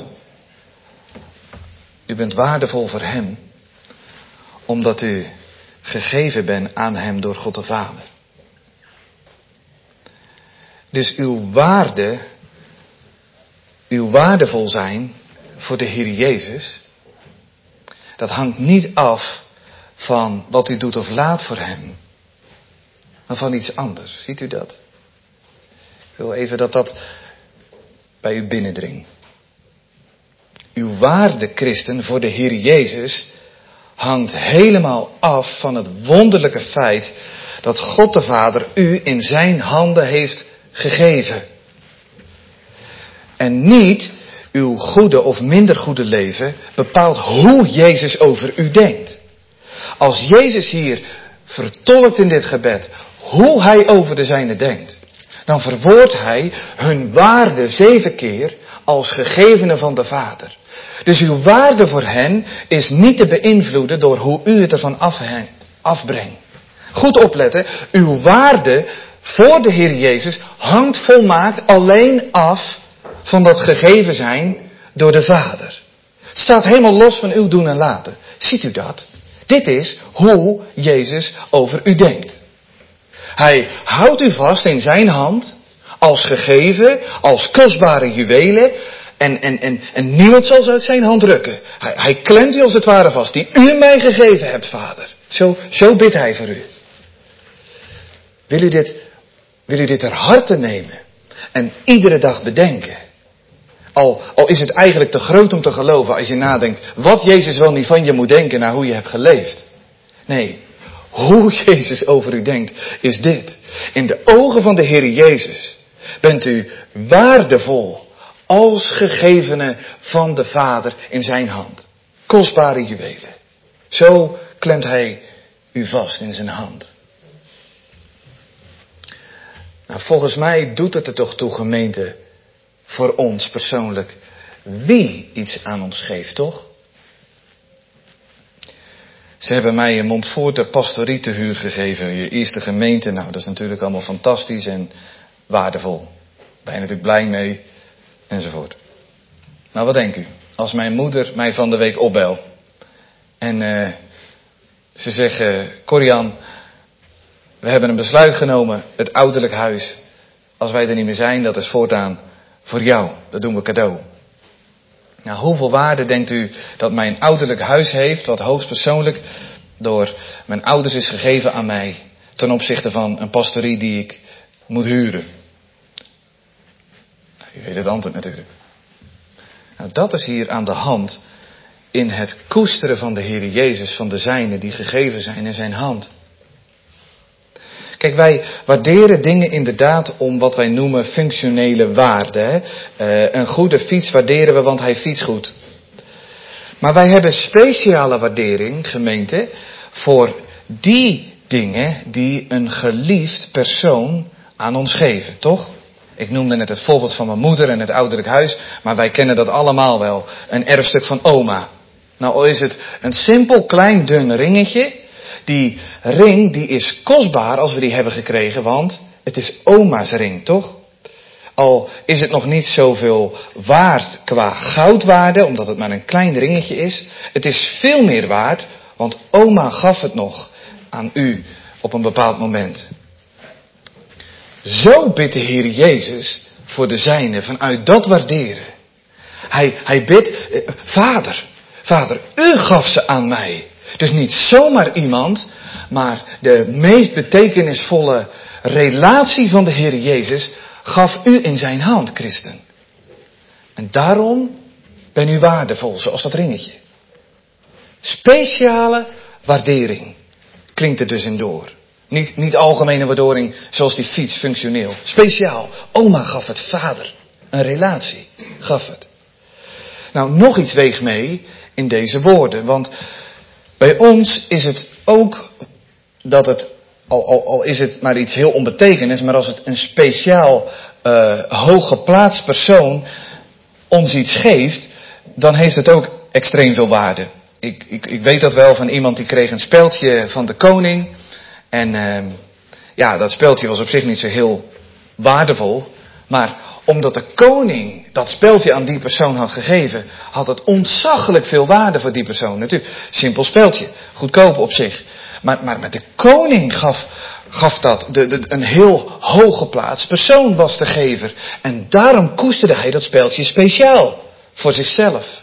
U bent waardevol voor hem, omdat u gegeven bent aan hem door God de Vader. Dus uw waarde, uw waardevol zijn voor de Heer Jezus, dat hangt niet af van wat u doet of laat voor hem, maar van iets anders. Ziet u dat? Ik wil even dat dat bij u binnendringt. Uw waarde, christen, voor de Heer Jezus hangt helemaal af van het wonderlijke feit dat God de Vader u in zijn handen heeft gegeven. En niet uw goede of minder goede leven bepaalt hoe Jezus over u denkt. Als Jezus hier vertolkt in dit gebed hoe hij over de zijnen denkt, dan verwoordt hij hun waarde zeven keer als gegevene van de Vader. Dus uw waarde voor hen is niet te beïnvloeden door hoe u het ervan afbrengt. Goed opletten, uw waarde voor de Heer Jezus hangt volmaakt alleen af van dat gegeven zijn door de Vader. Het staat helemaal los van uw doen en laten. Ziet u dat? Dit is hoe Jezus over u denkt. Hij houdt u vast in zijn hand, als gegeven, als kostbare juwelen, en, en, en, en niemand zal ze uit zijn hand rukken. Hij, hij klemt u als het ware vast, die u mij gegeven hebt, Vader. Zo, zo bidt hij voor u. Wil u dit, wil u dit ter harte nemen en iedere dag bedenken? Al, al is het eigenlijk te groot om te geloven als je nadenkt wat Jezus wel niet van je moet denken naar hoe je hebt geleefd. Nee. Hoe Jezus over u denkt is dit. In de ogen van de Heer Jezus bent u waardevol als gegevene van de Vader in zijn hand. Kostbare juwelen. Zo klemt hij u vast in zijn hand. Nou, volgens mij doet het er toch toe, gemeente, voor ons persoonlijk, wie iets aan ons geeft, toch? Ze hebben mij een Montforte pastorie te huur gegeven, je eerste gemeente. Nou, dat is natuurlijk allemaal fantastisch en waardevol. Daar ben je natuurlijk blij mee, enzovoort. Nou, wat denkt u? Als mijn moeder mij van de week opbelt en uh, ze zegt, uh, Corian, we hebben een besluit genomen, het ouderlijk huis, als wij er niet meer zijn, dat is voortaan voor jou. Dat doen we cadeau. Nou, hoeveel waarde denkt u dat mijn ouderlijk huis heeft, wat hoogstpersoonlijk door mijn ouders is gegeven aan mij, ten opzichte van een pastorie die ik moet huren? U weet het antwoord natuurlijk. Nou, dat is hier aan de hand in het koesteren van de Heer Jezus, van de zijnen die gegeven zijn in zijn hand. Kijk, wij waarderen dingen inderdaad om wat wij noemen functionele waarde. Hè? Uh, een goede fiets waarderen we, want hij fietst goed. Maar wij hebben speciale waardering, gemeente, voor die dingen die een geliefd persoon aan ons geven, toch? Ik noemde net het voorbeeld van mijn moeder en het ouderlijk huis, maar wij kennen dat allemaal wel. Een erfstuk van oma. Nou, al is het een simpel klein dun ringetje. Die ring die is kostbaar als we die hebben gekregen, want het is oma's ring, toch? Al is het nog niet zoveel waard qua goudwaarde, omdat het maar een klein ringetje is. Het is veel meer waard, want oma gaf het nog aan u op een bepaald moment. Zo bidt de Heer Jezus voor de zijnen vanuit dat waarderen. Hij, hij bidt, eh, Vader, Vader, u gaf ze aan mij. Dus niet zomaar iemand, maar de meest betekenisvolle relatie van de Heer Jezus gaf u in zijn hand, christen. En daarom ben u waardevol, zoals dat ringetje. Speciale waardering klinkt er dus in door. Niet, niet algemene waardering zoals die fiets functioneel. Speciaal. Oma gaf het, vader. Een relatie gaf het. Nou, nog iets weegt mee in deze woorden. Want bij ons is het ook dat het, al, al, al is het maar iets heel onbetekenis, maar als het een speciaal uh, hooggeplaatst persoon ons iets geeft, dan heeft het ook extreem veel waarde. Ik, ik, ik weet dat wel van iemand die kreeg een speldje van de koning. En uh, ja, dat speldje was op zich niet zo heel waardevol. Maar omdat de koning dat speldje aan die persoon had gegeven, had het ontzaglijk veel waarde voor die persoon. Natuurlijk, simpel speldje, goedkoop op zich. Maar, maar met de koning gaf, gaf dat, de, de, een heel hooggeplaatst persoon was de gever. En daarom koesterde hij dat speldje speciaal voor zichzelf.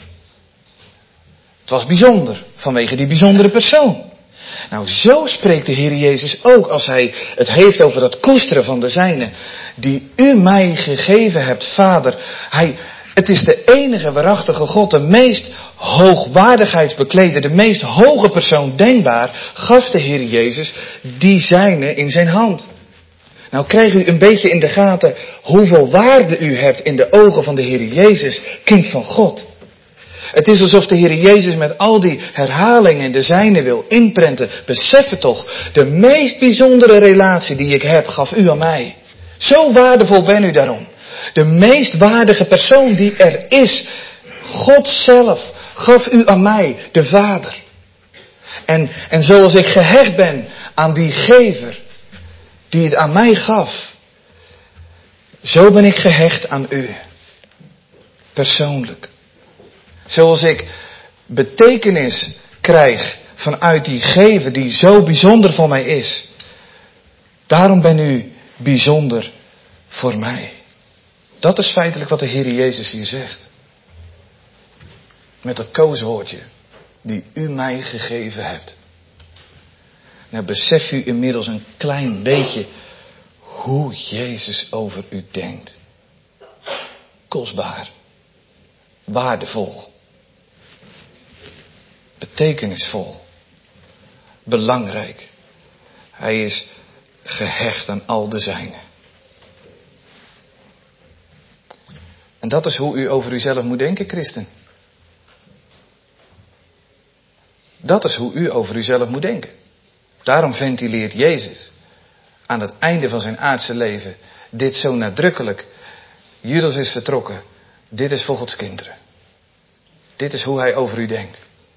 Het was bijzonder, vanwege die bijzondere persoon. Nou, zo spreekt de Heer Jezus ook als hij het heeft over dat koesteren van de zijnen. Die u mij gegeven hebt, Vader. Hij, het is de enige waarachtige God, de meest hoogwaardigheidsbeklede, de meest hoge persoon denkbaar, gaf de Heer Jezus die zijnen in zijn hand. Nou, krijg u een beetje in de gaten hoeveel waarde u hebt in de ogen van de Heer Jezus, kind van God. Het is alsof de Heer Jezus met al die herhalingen de zijne wil inprenten. Besef het toch, de meest bijzondere relatie die ik heb, gaf u aan mij. Zo waardevol ben u daarom. De meest waardige persoon die er is, God zelf, gaf u aan mij, de Vader. En, en zoals ik gehecht ben aan die gever, die het aan mij gaf, zo ben ik gehecht aan u. Persoonlijk. Zoals ik betekenis krijg vanuit die gever die zo bijzonder voor mij is. Daarom ben u bijzonder voor mij. Dat is feitelijk wat de Heer Jezus hier zegt. Met dat kooswoordje. Die u mij gegeven hebt. Nou, besef u inmiddels een klein beetje hoe Jezus over u denkt. Kostbaar. Waardevol. Betekenisvol. Belangrijk. Hij is gehecht aan al de zijnen. En dat is hoe u over uzelf moet denken, christen. Dat is hoe u over uzelf moet denken. Daarom ventileert Jezus aan het einde van zijn aardse leven dit zo nadrukkelijk. Judas is vertrokken. Dit is voor Gods kinderen. Dit is hoe hij over u denkt.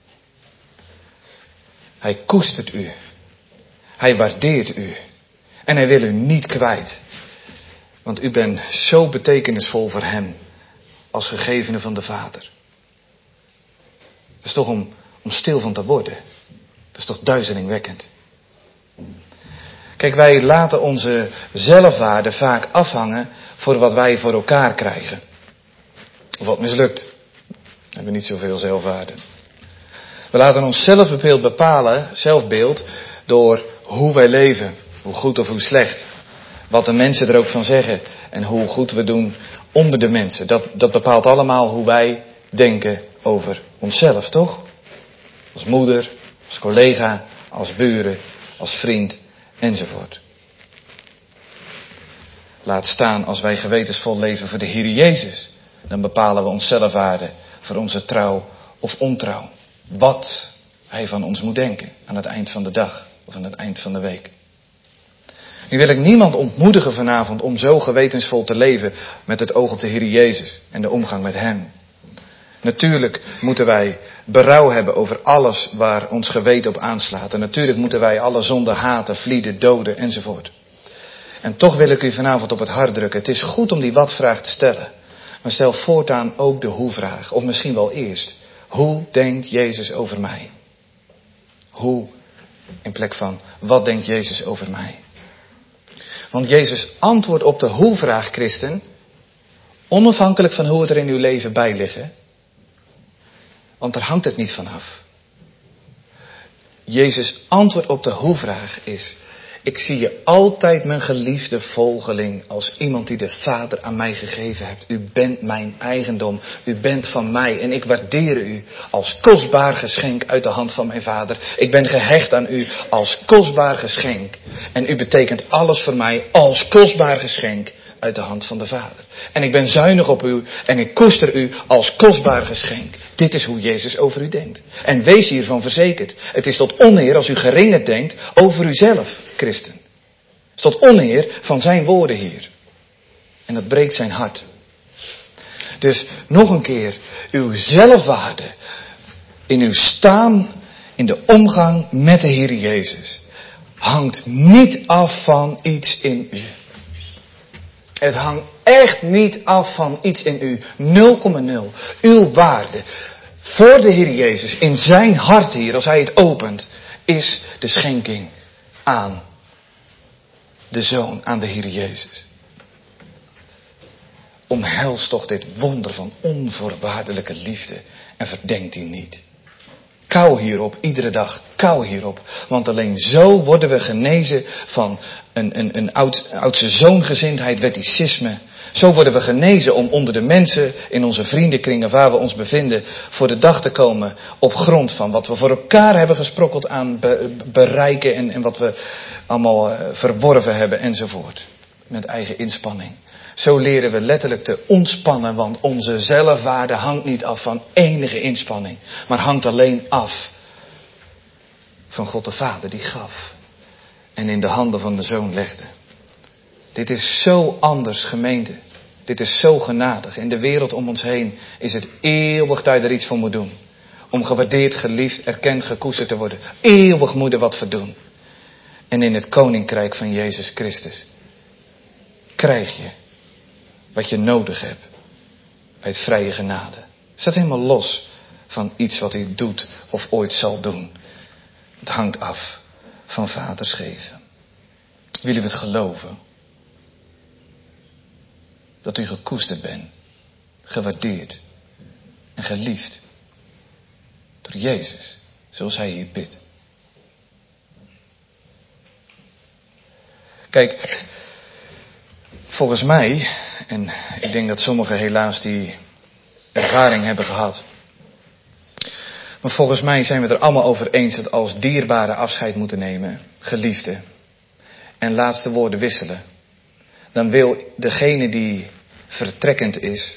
Hij koestert u. Hij waardeert u. En hij wil u niet kwijt. Want u bent zo betekenisvol voor hem. Als gegevene van de Vader. Dat is toch om, om stil van te worden. Dat is toch duizelingwekkend. Kijk, wij laten onze zelfwaarde vaak afhangen voor wat wij voor elkaar krijgen. Of wat mislukt. We hebben niet zoveel zelfwaarde. We laten ons zelfbeeld bepalen, zelfbeeld, door hoe wij leven. Hoe goed of hoe slecht. Wat de mensen er ook van zeggen. En hoe goed we doen onder de mensen. Dat, dat bepaalt allemaal hoe wij denken over onszelf, toch? Als moeder, als collega, als buren, als vriend, enzovoort. Laat staan als wij gewetensvol leven voor de Heer Jezus. Dan bepalen we ons zelfwaarde voor onze trouw of ontrouw. Wat Hij van ons moet denken aan het eind van de dag of aan het eind van de week. Nu wil ik niemand ontmoedigen vanavond om zo gewetensvol te leven met het oog op de Heer Jezus en de omgang met Hem. Natuurlijk moeten wij berouw hebben over alles waar ons geweten op aanslaat. En natuurlijk moeten wij alle zonden haten, vlieden, doden enzovoort. En toch wil ik u vanavond op het hart drukken. Het is goed om die wat-vraag te stellen. Maar stel voortaan ook de hoe-vraag. Of misschien wel eerst. Hoe denkt Jezus over mij? Hoe in plek van wat denkt Jezus over mij? Want Jezus antwoordt op de hoe-vraag, christen, onafhankelijk van hoe het er in uw leven bij liggen. Want daar hangt het niet van af. Jezus' antwoord op de hoe-vraag is: ik zie je altijd, mijn geliefde volgeling, als iemand die de Vader aan mij gegeven hebt. U bent mijn eigendom. U bent van mij en ik waardeer u als kostbaar geschenk uit de hand van mijn Vader. Ik ben gehecht aan u als kostbaar geschenk. En u betekent alles voor mij als kostbaar geschenk uit de hand van de Vader. En ik ben zuinig op u en ik koester u als kostbaar geschenk. Dit is hoe Jezus over u denkt. En wees hiervan verzekerd. Het is tot oneer als u geringer denkt over uzelf, christen. Het is tot oneer van zijn woorden hier. En dat breekt zijn hart. Dus nog een keer, uw zelfwaarde in uw staan in de omgang met de Heer Jezus hangt niet af van iets in u. Het hangt echt niet af van iets in u. nul komma nul. Uw waarde voor de Heer Jezus in zijn hart hier, als hij het opent, is de schenking aan de Zoon, aan de Heer Jezus. Omhels toch dit wonder van onvoorwaardelijke liefde en verdenk die niet. Kauw hierop, iedere dag, kauw hierop. Want alleen zo worden we genezen van een, een, een oud, oudse zoongezindheid, wetticisme. Zo worden we genezen om onder de mensen in onze vriendenkringen waar we ons bevinden voor de dag te komen op grond van wat we voor elkaar hebben gesprokkeld aan be, bereiken en, en wat we allemaal uh, verworven hebben enzovoort. Met eigen inspanning. Zo leren we letterlijk te ontspannen, want onze zelfwaarde hangt niet af van enige inspanning, maar hangt alleen af van God de Vader die gaf en in de handen van de Zoon legde. Dit is zo anders, gemeente. Dit is zo genadig. In de wereld om ons heen is het eeuwig dat je er iets voor moet doen. Om gewaardeerd, geliefd, erkend, gekoesterd te worden. Eeuwig moet er wat voor doen. En in het koninkrijk van Jezus Christus krijg je wat je nodig hebt bij het vrije genade. Het staat helemaal los van iets wat hij doet of ooit zal doen. Het hangt af van vaders geven. Willen we het geloven? Dat u gekoesterd bent, gewaardeerd en geliefd door Jezus, zoals hij hier bidt. Kijk, volgens mij, en ik denk dat sommigen helaas die ervaring hebben gehad, maar volgens mij zijn we het er allemaal over eens dat als dierbare afscheid moeten nemen, geliefde, en laatste woorden wisselen, dan wil degene die vertrekkend is,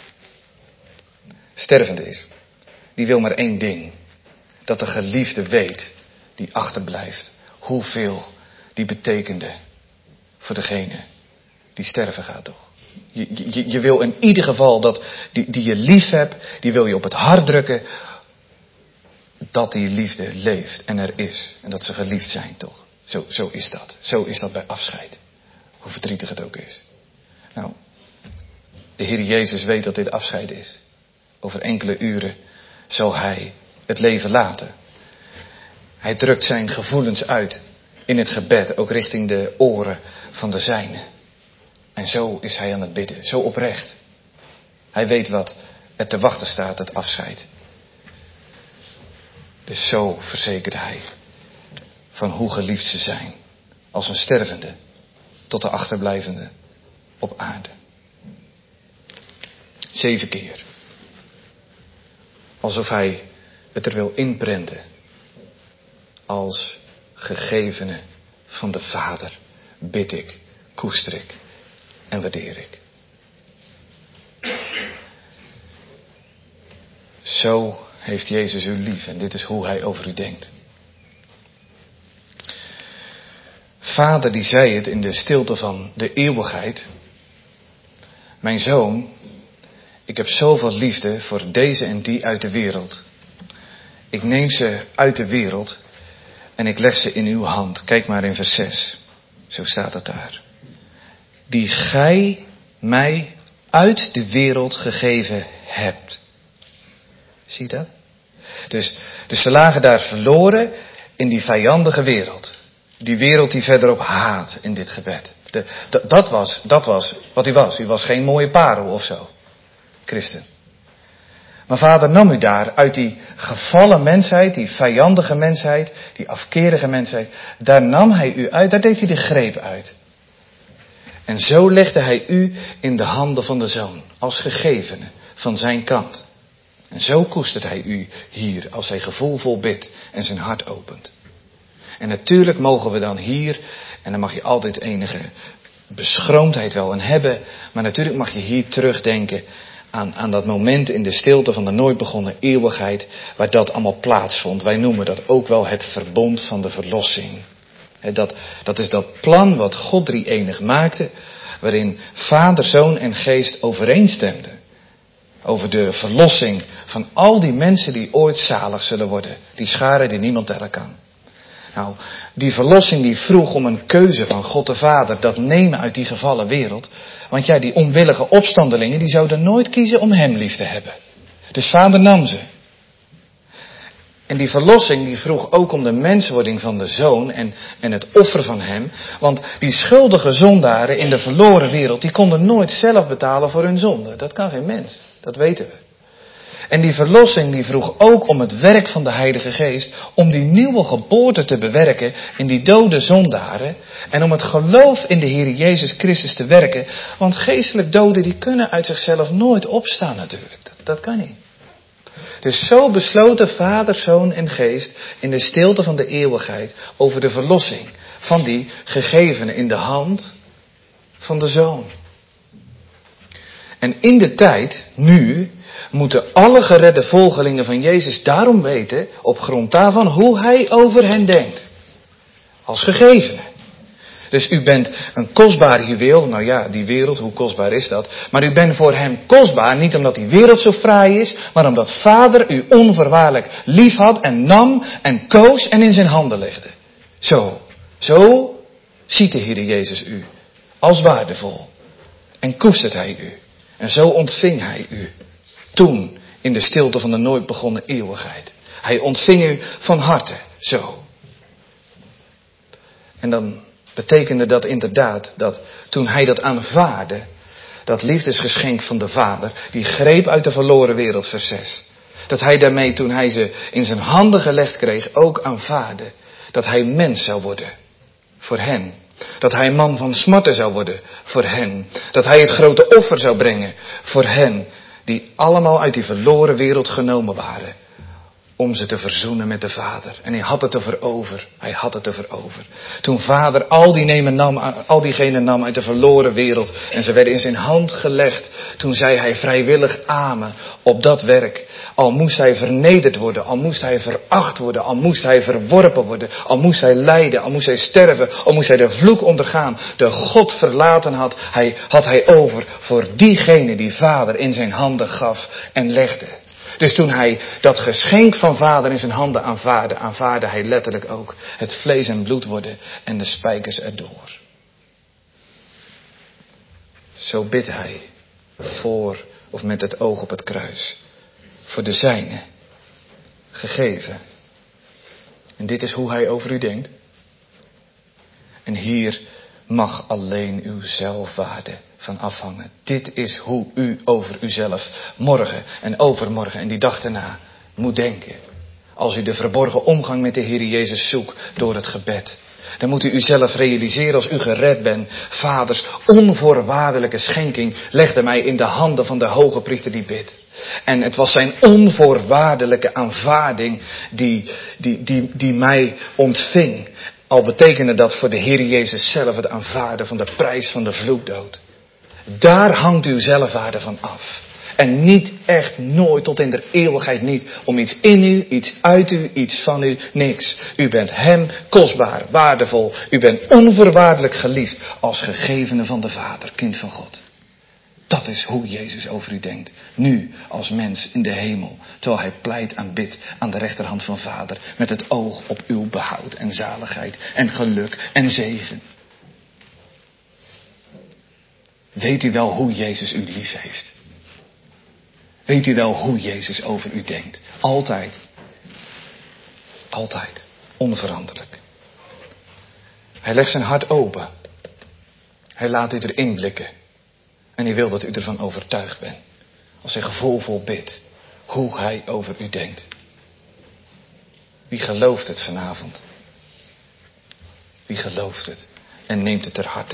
stervend is, die wil maar één ding. Dat de geliefde weet, die achterblijft, hoeveel die betekende voor degene die sterven gaat, toch? Je, je, je wil in ieder geval dat die, die je lief hebt, die wil je op het hart drukken, dat die liefde leeft en er is. En dat ze geliefd zijn, toch? Zo, zo is dat. Zo is dat bij afscheid. Hoe verdrietig het ook is. Nou, de Heer Jezus weet dat dit afscheid is. Over enkele uren zal hij het leven laten. Hij drukt zijn gevoelens uit in het gebed, ook richting de oren van de zijnen. En zo is hij aan het bidden, zo oprecht. Hij weet wat er te wachten staat, het afscheid. Dus zo verzekert hij van hoe geliefd ze zijn. Als een stervende tot de achterblijvende op aarde. Zeven keer. Alsof hij het er wil inprenten. Als gegevene van de Vader bid ik, koester ik en waardeer ik. Zo heeft Jezus u lief en dit is hoe hij over u denkt. Vader die zei het in de stilte van de eeuwigheid. Mijn zoon, ik heb zoveel liefde voor deze en die uit de wereld. Ik neem ze uit de wereld en ik leg ze in uw hand. Kijk maar in vers zes. Zo staat het daar. Die gij mij uit de wereld gegeven hebt. Zie je dat? Dus, dus ze lagen daar verloren in die vijandige wereld. Die wereld die verderop haat in dit gebed. De, de, dat, was, dat was wat u was. U was geen mooie parel of zo. Christen. Maar Vader nam u daar uit die gevallen mensheid, die vijandige mensheid, die afkerige mensheid. Daar nam hij u uit, daar deed hij de greep uit. En zo legde hij u in de handen van de Zoon, als gegevene van zijn kant. En zo koestert hij u hier, als hij gevoelvol bidt en zijn hart opent. En natuurlijk mogen we dan hier, en dan mag je altijd enige beschroomdheid wel in hebben, maar natuurlijk mag je hier terugdenken aan, aan dat moment in de stilte van de nooit begonnen eeuwigheid, waar dat allemaal plaatsvond. Wij noemen dat ook wel het verbond van de verlossing. Dat, dat is dat plan wat God drie-enig maakte, waarin Vader, Zoon en Geest overeenstemden. Over de verlossing van al die mensen die ooit zalig zullen worden. Die scharen die niemand tellen kan. Nou, die verlossing die vroeg om een keuze van God de Vader. Dat nemen uit die gevallen wereld. Want ja, die onwillige opstandelingen die zouden nooit kiezen om hem lief te hebben. Dus Vader nam ze. En die verlossing die vroeg ook om de menswording van de Zoon en, en het offer van hem. Want die schuldige zondaren in de verloren wereld, die konden nooit zelf betalen voor hun zonde. Dat kan geen mens, dat weten we. En die verlossing die vroeg ook om het werk van de Heilige Geest, om die nieuwe geboorte te bewerken in die dode zondaren. En om het geloof in de Heer Jezus Christus te werken. Want geestelijk doden die kunnen uit zichzelf nooit opstaan natuurlijk, dat, dat kan niet. Dus zo besloten Vader, Zoon en Geest in de stilte van de eeuwigheid over de verlossing van die gegevenen in de hand van de Zoon. En in de tijd, nu, moeten alle geredde volgelingen van Jezus daarom weten, op grond daarvan, hoe hij over hen denkt. Als gegevenen. Dus u bent een kostbaar juweel. Nou ja, die wereld, hoe kostbaar is dat? Maar u bent voor hem kostbaar, niet omdat die wereld zo fraai is, maar omdat Vader u onvoorwaardelijk lief had en nam en koos en in zijn handen legde. Zo, zo ziet de Heer Jezus u als waardevol. En koestert hij u. En zo ontving hij u. Toen, in de stilte van de nooit begonnen eeuwigheid. Hij ontving u van harte, zo. En dan betekende dat inderdaad dat toen hij dat aanvaardde, dat liefdesgeschenk van de Vader, die greep uit de verloren wereld, vers zes. Dat hij daarmee, toen hij ze in zijn handen gelegd kreeg, ook aanvaardde dat hij mens zou worden voor hen. Dat hij man van smarten zou worden voor hen. Dat hij het grote offer zou brengen voor hen, die allemaal uit die verloren wereld genomen waren. Om ze te verzoenen met de Vader. En hij had het ervoor over. Hij had het ervoor over. Toen Vader al, die nemen nam, al diegenen nam uit de verloren wereld. En ze werden in zijn hand gelegd. Toen zei hij vrijwillig amen op dat werk. Al moest hij vernederd worden. Al moest hij veracht worden. Al moest hij verworpen worden. Al moest hij lijden. Al moest hij sterven. Al moest hij de vloek ondergaan. De God verlaten had. Hij, had hij over voor diegene die Vader in zijn handen gaf en legde. Dus toen hij dat geschenk van Vader in zijn handen aanvaarde, aanvaarde hij letterlijk ook het vlees en bloed worden en de spijkers erdoor. Zo bidt hij voor of met het oog op het kruis. Voor de zijne gegeven. En dit is hoe hij over u denkt. En hier mag alleen uw zelfwaarde van afhangen. Dit is hoe u over uzelf morgen en overmorgen en die dag daarna moet denken. Als u de verborgen omgang met de Heer Jezus zoekt door het gebed. Dan moet u uzelf realiseren als u gered bent. Vaders onvoorwaardelijke schenking legde mij in de handen van de hoge priester die bidt. En het was zijn onvoorwaardelijke aanvaarding die, die, die, die mij ontving. Al betekende dat voor de Heer Jezus zelf het aanvaarden van de prijs van de vloekdood. Daar hangt uw zelfwaarde van af. En niet echt, nooit, tot in de eeuwigheid niet. Om iets in u, iets uit u, iets van u, niks. U bent hem kostbaar, waardevol. U bent onvoorwaardelijk geliefd als gegevene van de Vader, kind van God. Dat is hoe Jezus over u denkt. Nu als mens in de hemel. Terwijl hij pleit en bidt aan de rechterhand van Vader. Met het oog op uw behoud en zaligheid en geluk en zegen. Weet u wel hoe Jezus u lief heeft? Weet u wel hoe Jezus over u denkt? Altijd. Altijd. Onveranderlijk. Hij legt zijn hart open. Hij laat u erin blikken. En hij wil dat u ervan overtuigd bent. Als hij gevoelvol bidt. Hoe hij over u denkt. Wie gelooft het vanavond? Wie gelooft het? En neemt het ter harte.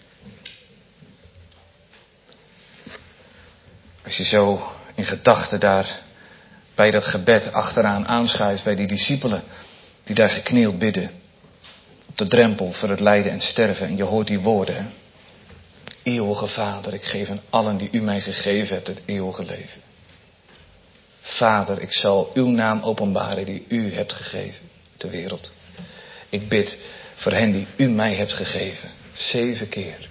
Als je zo in gedachten daar bij dat gebed achteraan aanschuift bij die discipelen die daar geknield bidden. Op de drempel voor het lijden en sterven. En je hoort die woorden. Hè? Eeuwige Vader, ik geef aan allen die u mij gegeven hebt het eeuwige leven. Vader, ik zal uw naam openbaren die u hebt gegeven ter wereld. Ik bid voor hen die u mij hebt gegeven. Zeven keer.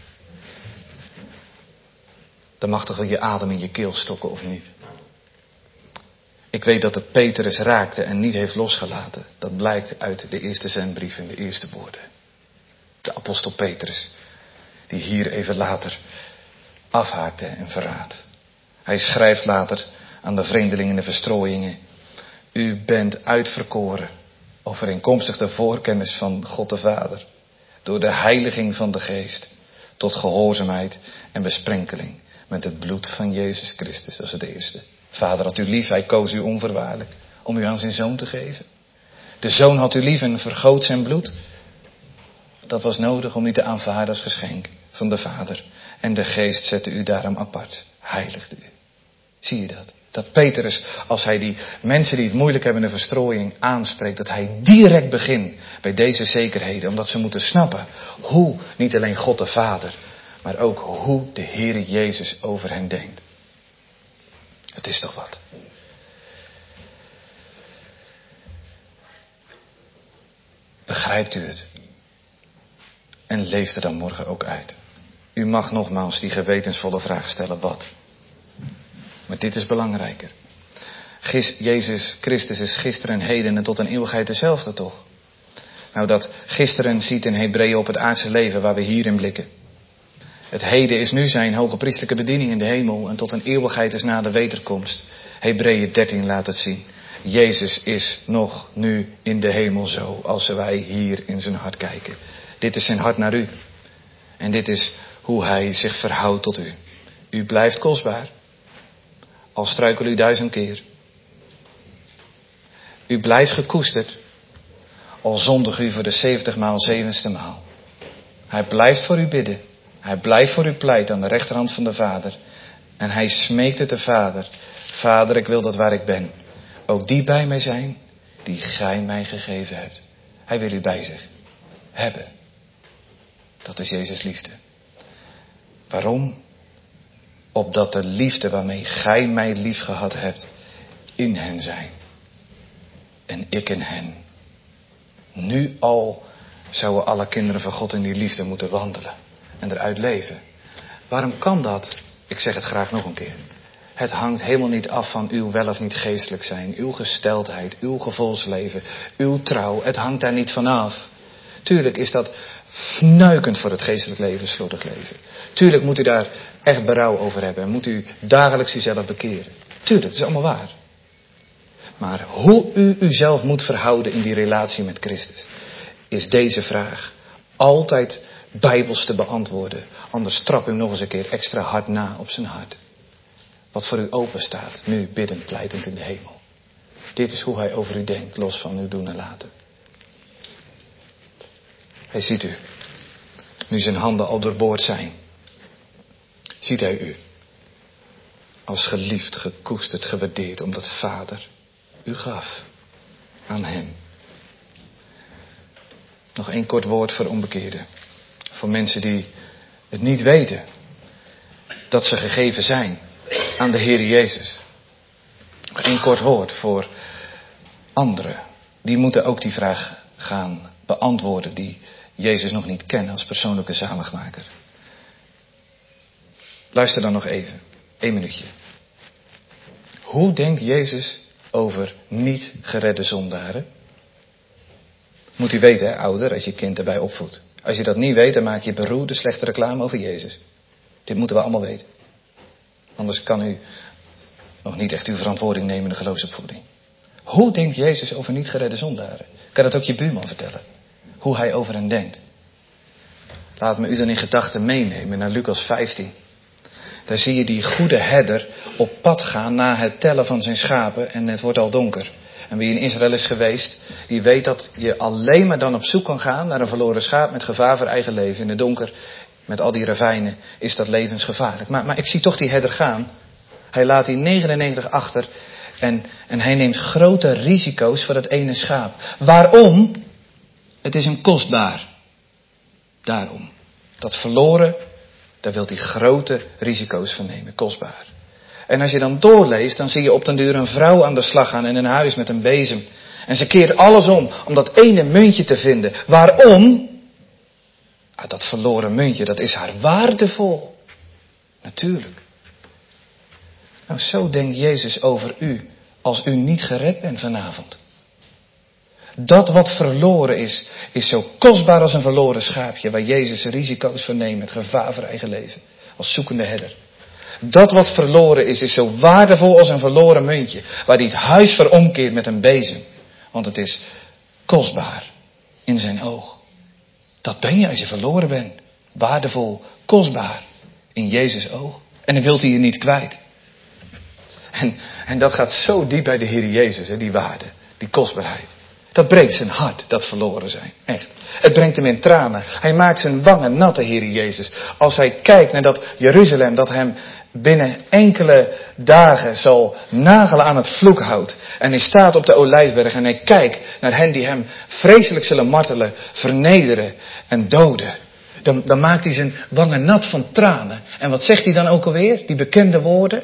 Dan mag toch wel je adem in je keel stokken of niet? Ik weet dat het Petrus raakte en niet heeft losgelaten. Dat blijkt uit de eerste zendbrief in de eerste woorden. De apostel Petrus, die hier even later afhaakte en verraadt. Hij schrijft later aan de vreemdelingen en de verstrooiingen. U bent uitverkoren, overeenkomstig de voorkennis van God de Vader. Door de heiliging van de Geest, tot gehoorzaamheid en besprenkeling. Met het bloed van Jezus Christus, dat is het eerste. Vader had u lief, hij koos u onvoorwaardelijk om u aan zijn zoon te geven. De zoon had u lief en vergoot zijn bloed. Dat was nodig om u te aanvaarden als geschenk van de Vader. En de Geest zette u daarom apart, heiligde u. Zie je dat? Dat Petrus, als hij die mensen die het moeilijk hebben in de verstrooiing aanspreekt, dat hij direct begint bij deze zekerheden. Omdat ze moeten snappen hoe niet alleen God de Vader, maar ook hoe de Heere Jezus over hen denkt. Het is toch wat. Begrijpt u het? En leeft er dan morgen ook uit. U mag nogmaals die gewetensvolle vraag stellen, wat? Maar dit is belangrijker. Gis, Jezus Christus is gisteren, heden en tot een eeuwigheid dezelfde toch? Nou, dat gisteren ziet in Hebreeën op het aardse leven waar we hierin blikken. Het heden is nu zijn hoge priestelijke bediening in de hemel en tot een eeuwigheid is na de wederkomst. Hebreeën dertien laat het zien. Jezus is nog nu in de hemel zo als wij hier in zijn hart kijken. Dit is zijn hart naar u. En dit is hoe hij zich verhoudt tot u. U blijft kostbaar. Al struikel u duizend keer. U blijft gekoesterd. Al zondig u voor de zeventig maal zevenste maal. Hij blijft voor u bidden. Hij blijft voor u pleiten aan de rechterhand van de Vader. En hij smeekt het de Vader. Vader, ik wil dat waar ik ben. Ook die bij mij zijn die gij mij gegeven hebt. Hij wil u bij zich hebben. Dat is Jezus' liefde. Waarom? Opdat de liefde waarmee gij mij lief gehad hebt in hen zijn. En ik in hen. Nu al zouden alle kinderen van God in die liefde moeten wandelen. En eruit leven. Waarom kan dat? Ik zeg het graag nog een keer. Het hangt helemaal niet af van uw wel of niet geestelijk zijn. Uw gesteldheid, uw gevoelsleven, uw trouw. Het hangt daar niet van af. Tuurlijk is dat fnuikend voor het geestelijk leven, slordig leven. Tuurlijk moet u daar echt berouw over hebben. En moet u dagelijks uzelf bekeren. Tuurlijk, dat is allemaal waar. Maar hoe u uzelf moet verhouden in die relatie met Christus, is deze vraag altijd bijbels te beantwoorden. Anders trap u nog eens een keer extra hard na op zijn hart. Wat voor u open staat, nu biddend, pleitend in de hemel. Dit is hoe hij over u denkt, los van uw doen en laten. Hij ziet u. Nu zijn handen al doorboord zijn. Ziet hij u. Als geliefd, gekoesterd, gewaardeerd, omdat Vader u gaf aan hem. Nog één kort woord voor onbekeerden. Voor mensen die het niet weten. Dat ze gegeven zijn aan de Heer Jezus. Nog één kort woord voor anderen. Die moeten ook die vraag gaan beantwoorden. Die Jezus nog niet kennen als persoonlijke zaligmaker. Luister dan nog even. Eén minuutje. Hoe denkt Jezus over niet geredde zondaren? Moet u weten, hè, ouder, als je kind erbij opvoedt. Als je dat niet weet, dan maak je beroerde slechte reclame over Jezus. Dit moeten we allemaal weten. Anders kan u nog niet echt uw verantwoording nemen in de geloofsopvoeding. Hoe denkt Jezus over niet geredde zondaren? Kan dat ook je buurman vertellen? Hoe hij over hen denkt. Laat me u dan in gedachten meenemen naar Lucas vijftien. Daar zie je die goede herder op pad gaan na het tellen van zijn schapen en het wordt al donker. En wie in Israël is geweest, die weet dat je alleen maar dan op zoek kan gaan naar een verloren schaap met gevaar voor eigen leven. In het donker, met al die ravijnen, is dat levensgevaarlijk. Maar, maar ik zie toch die herder gaan. Hij laat die negenennegentig achter en, en hij neemt grote risico's voor dat ene schaap. Waarom? Het is hem kostbaar. Daarom. Dat verloren, daar wil hij grote risico's van nemen. Kostbaar. En als je dan doorleest, dan zie je op den duur een vrouw aan de slag gaan in een huis met een bezem. En ze keert alles om, om dat ene muntje te vinden. Waarom? Ah, dat verloren muntje, dat is haar waardevol. Natuurlijk. Nou, zo denkt Jezus over u, als u niet gered bent vanavond. Dat wat verloren is, is zo kostbaar als een verloren schaapje, waar Jezus risico's voor neemt met gevaar voor eigen leven. Als zoekende herder. Dat wat verloren is, is zo waardevol als een verloren muntje, waar hij het huis voor omkeert met een bezem. Want het is kostbaar in zijn oog. Dat ben je als je verloren bent. Waardevol, kostbaar in Jezus' oog. En dan wilt hij je niet kwijt. En, en dat gaat zo diep bij de Heer Jezus, hè, die waarde, die kostbaarheid. Dat breekt zijn hart, dat verloren zijn. Echt. Het brengt hem in tranen. Hij maakt zijn wangen nat, de Heer Jezus. Als hij kijkt naar dat Jeruzalem, dat hem binnen enkele dagen zal nagelen aan het vloekhout. En hij staat op de Olijfberg en hij kijkt naar hen die hem vreselijk zullen martelen, vernederen en doden. Dan, dan maakt hij zijn wangen nat van tranen. En wat zegt hij dan ook alweer? Die bekende woorden.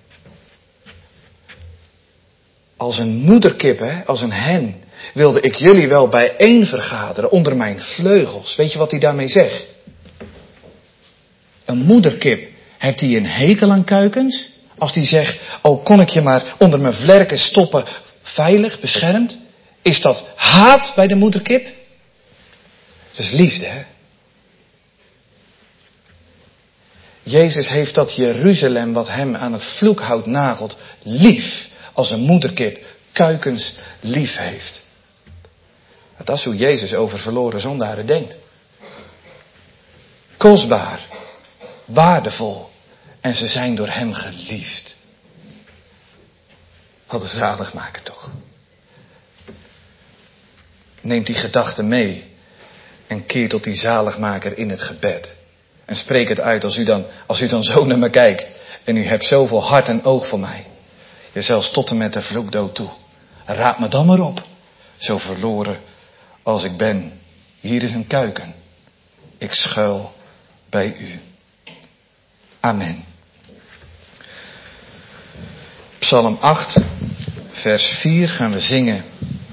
Als een moederkip, hè, als een hen, wilde ik jullie wel bijeen vergaderen onder mijn vleugels. Weet je wat hij daarmee zegt? Een moederkip, heeft hij een hekel aan kuikens? Als die zegt, oh kon ik je maar onder mijn vlerken stoppen, veilig, beschermd? Is dat haat bij de moederkip? Dat is liefde, hè? Jezus heeft dat Jeruzalem wat hem aan het vloekhout nagelt lief. Als een moederkip kuikens lief heeft. Dat is hoe Jezus over verloren zondaren denkt. Kostbaar. Waardevol. En ze zijn door hem geliefd. Wat een zaligmaker toch. Neemt die gedachte mee. En keer tot die zaligmaker in het gebed. En spreek het uit als u dan, als u dan zo naar me kijkt. En u hebt zoveel hart en oog voor mij. Ja, zelfs tot en met de vloekdood toe. Raad me dan maar op. Zo verloren als ik ben. Hier is een kuiken. Ik schuil bij u. Amen. Psalm acht, vers vier gaan we zingen.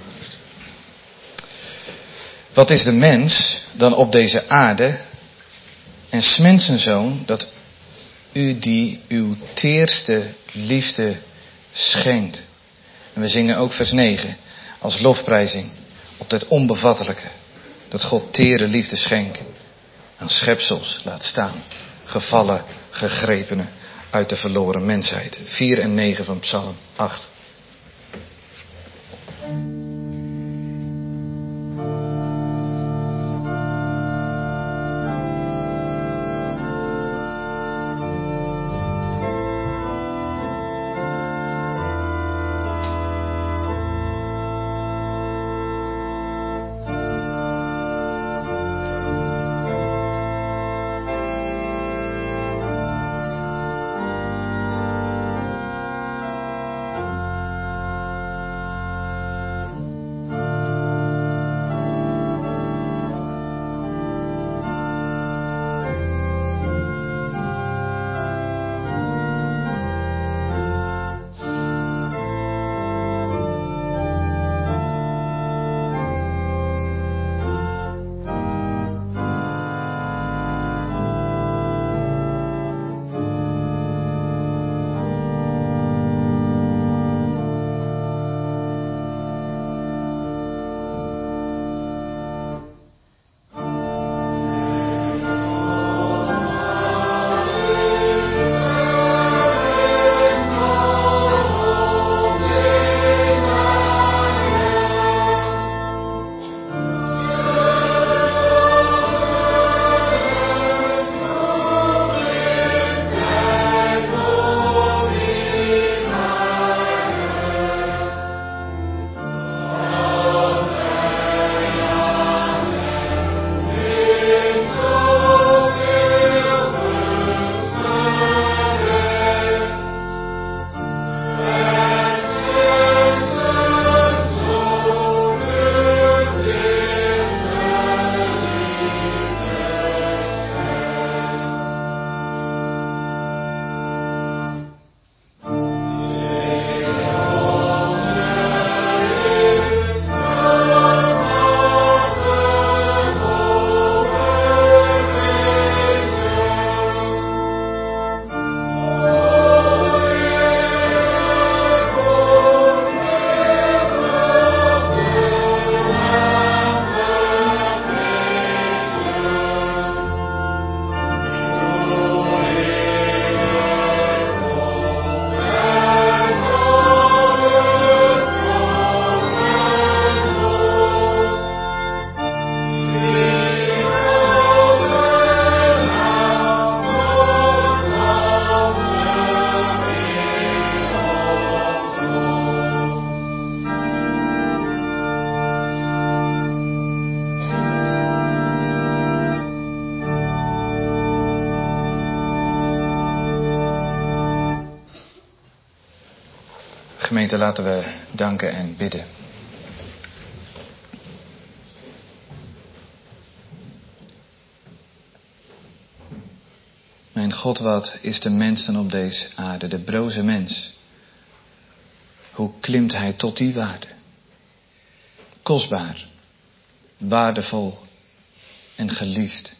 Wat is de mens dan op deze aarde en 's mensenzoon dat u die uw teerste liefde schenkt. En we zingen ook vers negen als lofprijzing op dat onbevattelijke. Dat God tere liefde schenkt aan schepsels laat staan. Gevallen, gegrepenen uit de verloren mensheid. vier en negen van Psalm acht. Gemeente, laten we danken en bidden. Mijn God, wat is de mens dan op deze aarde, de broze mens? Hoe klimt hij tot die waarde? Kostbaar, waardevol en geliefd.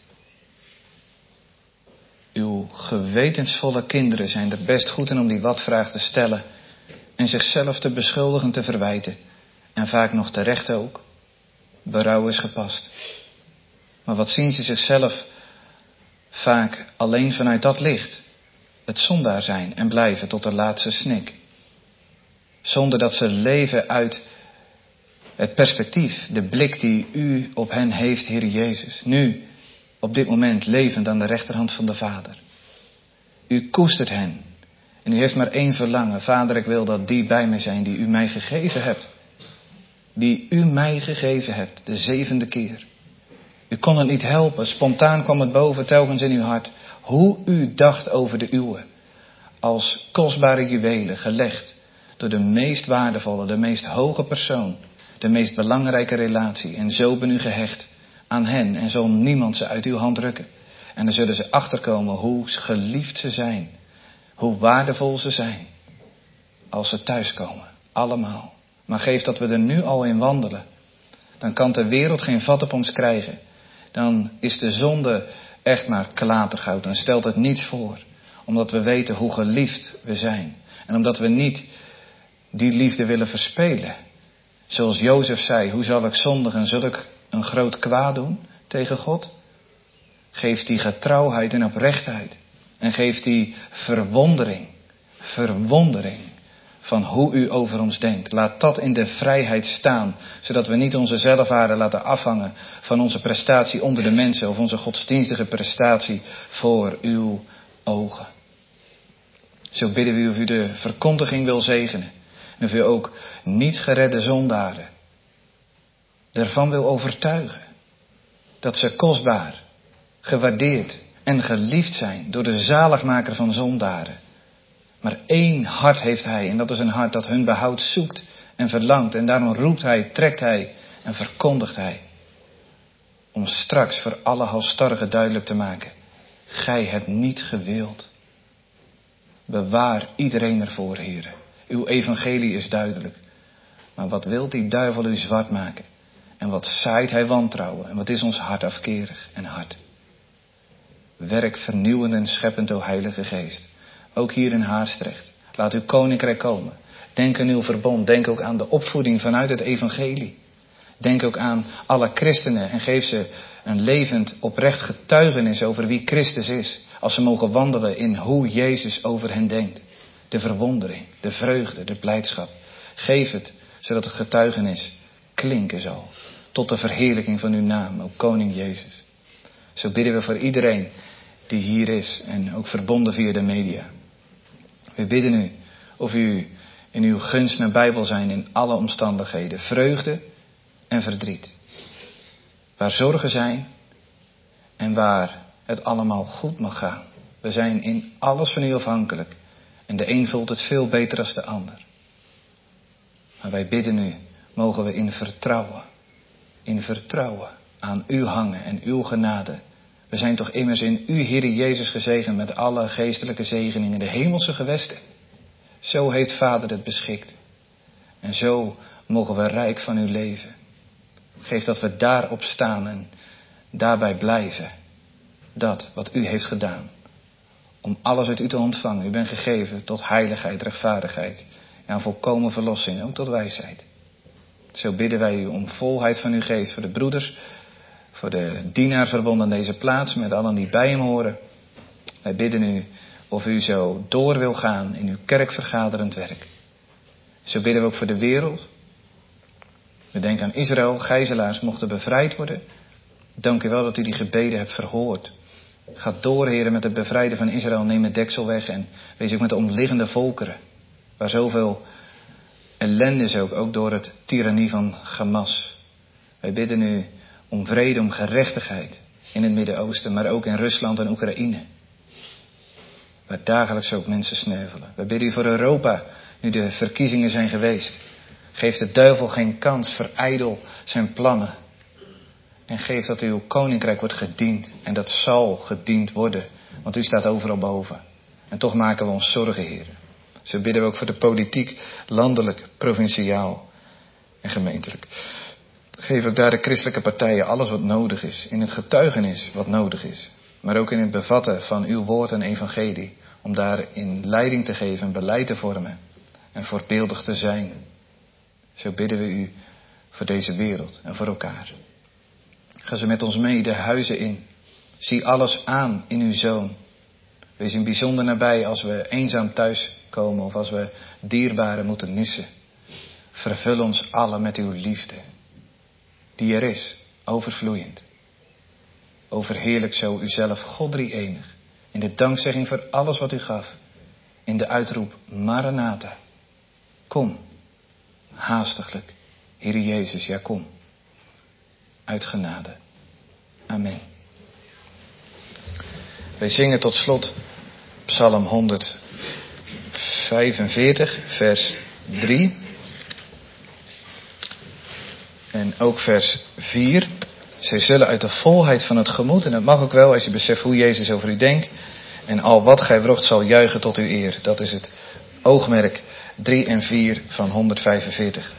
Uw gewetensvolle kinderen zijn er best goed in om die wat-vraag te stellen en zichzelf te beschuldigen, te verwijten. En vaak nog terecht ook. Berouw is gepast. Maar wat zien ze zichzelf vaak alleen vanuit dat licht? Het zondaar zijn en blijven tot de laatste snik. Zonder dat ze leven uit het perspectief, de blik die u op hen heeft, Heer Jezus. Nu, op dit moment, levend aan de rechterhand van de Vader. U koestert hen. En u heeft maar één verlangen. Vader, ik wil dat die bij mij zijn die u mij gegeven hebt. Die u mij gegeven hebt, de zevende keer. U kon het niet helpen. Spontaan kwam het boven, telkens in uw hart. Hoe u dacht over de uwe. Als kostbare juwelen gelegd door de meest waardevolle, de meest hoge persoon. De meest belangrijke relatie. En zo ben u gehecht aan hen. En zal niemand ze uit uw hand rukken. En dan zullen ze achterkomen hoe geliefd ze zijn. Hoe waardevol ze zijn. Als ze thuiskomen. Allemaal. Maar geef dat we er nu al in wandelen. Dan kan de wereld geen vat op ons krijgen. Dan is de zonde echt maar klatergoud. Dan stelt het niets voor. Omdat we weten hoe geliefd we zijn. En omdat we niet die liefde willen verspelen. Zoals Jozef zei, hoe zal ik zondigen? Zul ik een groot kwaad doen tegen God? Geef die getrouwheid en oprechtheid. En geef die verwondering. Verwondering van hoe u over ons denkt. Laat dat in de vrijheid staan. Zodat we niet onze zelfwaarde laten afhangen van onze prestatie onder de mensen. Of onze godsdienstige prestatie voor uw ogen. Zo bidden we u of u de verkondiging wil zegenen. En of u ook niet geredde zondaren ervan wil overtuigen. Dat ze kostbaar, gewaardeerd en geliefd zijn door de zaligmaker van zondaren. Maar één hart heeft hij en dat is een hart dat hun behoud zoekt en verlangt. En daarom roept hij, trekt hij en verkondigt hij. Om straks voor alle halsstarrigen duidelijk te maken. Gij hebt niet gewild. Bewaar iedereen ervoor, heren. Uw evangelie is duidelijk. Maar wat wil die duivel u zwart maken? En wat zaait hij wantrouwen? En wat is ons hart afkerig en hard? Werk vernieuwend en scheppend, o Heilige Geest. Ook hier in Haarstrecht. Laat uw koninkrijk komen. Denk aan uw verbond. Denk ook aan de opvoeding vanuit het evangelie. Denk ook aan alle christenen en geef ze een levend, oprecht getuigenis over wie Christus is. Als ze mogen wandelen in hoe Jezus over hen denkt. De verwondering, de vreugde, de blijdschap. Geef het, zodat het getuigenis klinken zal. Tot de verheerlijking van uw naam, o Koning Jezus. Zo bidden we voor iedereen die hier is en ook verbonden via de media. We bidden u of u in uw gunst nabij wil zijn in alle omstandigheden. Vreugde en verdriet. Waar zorgen zijn en waar het allemaal goed mag gaan. We zijn in alles van u afhankelijk. En de een voelt het veel beter dan de ander. Maar wij bidden u, mogen we in vertrouwen, in vertrouwen aan u hangen en uw genade. We zijn toch immers in u, Heere Jezus, gezegend met alle geestelijke zegeningen, de hemelse gewesten. Zo heeft Vader het beschikt. En zo mogen we rijk van uw leven. Geef dat we daarop staan en daarbij blijven. Dat wat u heeft gedaan. Om alles uit u te ontvangen. U bent gegeven tot heiligheid, rechtvaardigheid. En volkomen verlossing, ook tot wijsheid. Zo bidden wij u om volheid van uw geest voor de broeders. Voor de dienaar verbonden aan deze plaats. Met allen die bij hem horen. Wij bidden u of u zo door wil gaan in uw kerkvergaderend werk. Zo bidden we ook voor de wereld. We denken aan Israël. Gijzelaars mochten bevrijd worden. Dank u wel dat u die gebeden hebt verhoord. Ga door, heren, met het bevrijden van Israël. Neem het deksel weg en wees ook met de omliggende volkeren. Waar zoveel ellende is ook, ook door het tirannie van Hamas. Wij bidden u om vrede, om gerechtigheid in het Midden-Oosten, maar ook in Rusland en Oekraïne. waar dagelijks ook mensen sneuvelen. We bidden u voor Europa, nu de verkiezingen zijn geweest. Geef de duivel geen kans, verijdel zijn plannen. En geef dat uw koninkrijk wordt gediend. En dat zal gediend worden, want u staat overal boven. En toch maken we ons zorgen, Heer. Zo bidden we ook voor de politiek, landelijk, provinciaal en gemeentelijk. Geef ook daar de christelijke partijen alles wat nodig is. In het getuigenis wat nodig is. Maar ook in het bevatten van uw woord en evangelie. Om daarin leiding te geven en beleid te vormen. En voorbeeldig te zijn. Zo bidden we u voor deze wereld en voor elkaar. Ga ze met ons mee de huizen in. Zie alles aan in uw Zoon. Wees in bijzonder nabij als we eenzaam thuiskomen of als we dierbaren moeten missen. Vervul ons allen met uw liefde. Die er is, overvloeiend. Overheerlijk zo uzelf, God drie-enig. In de dankzegging voor alles wat u gaf. In de uitroep Maranatha. Kom, haastiglijk. Heere Jezus, ja kom. Uit genade. Amen. Wij zingen tot slot Psalm honderdvijfenveertig, vers drie. En ook vers vier. Zij zullen uit de volheid van het gemoed, en dat mag ook wel als je beseft hoe Jezus over u denkt. En al wat gij wrocht zal juichen tot uw eer. Dat is het oogmerk drie en vier van honderdvijfenveertig.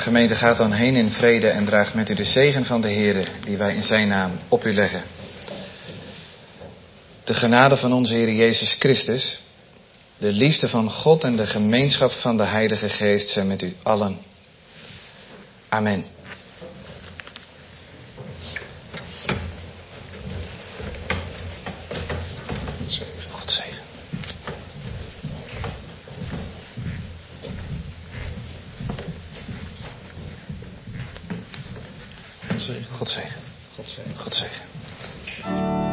Gemeente, gaat dan heen in vrede en draagt met u de zegen van de Heere, die wij in zijn naam op u leggen. De genade van onze Heer Jezus Christus, de liefde van God en de gemeenschap van de Heilige Geest zijn met u allen. Amen. God zegen. God zegen. God zegen. God zegen.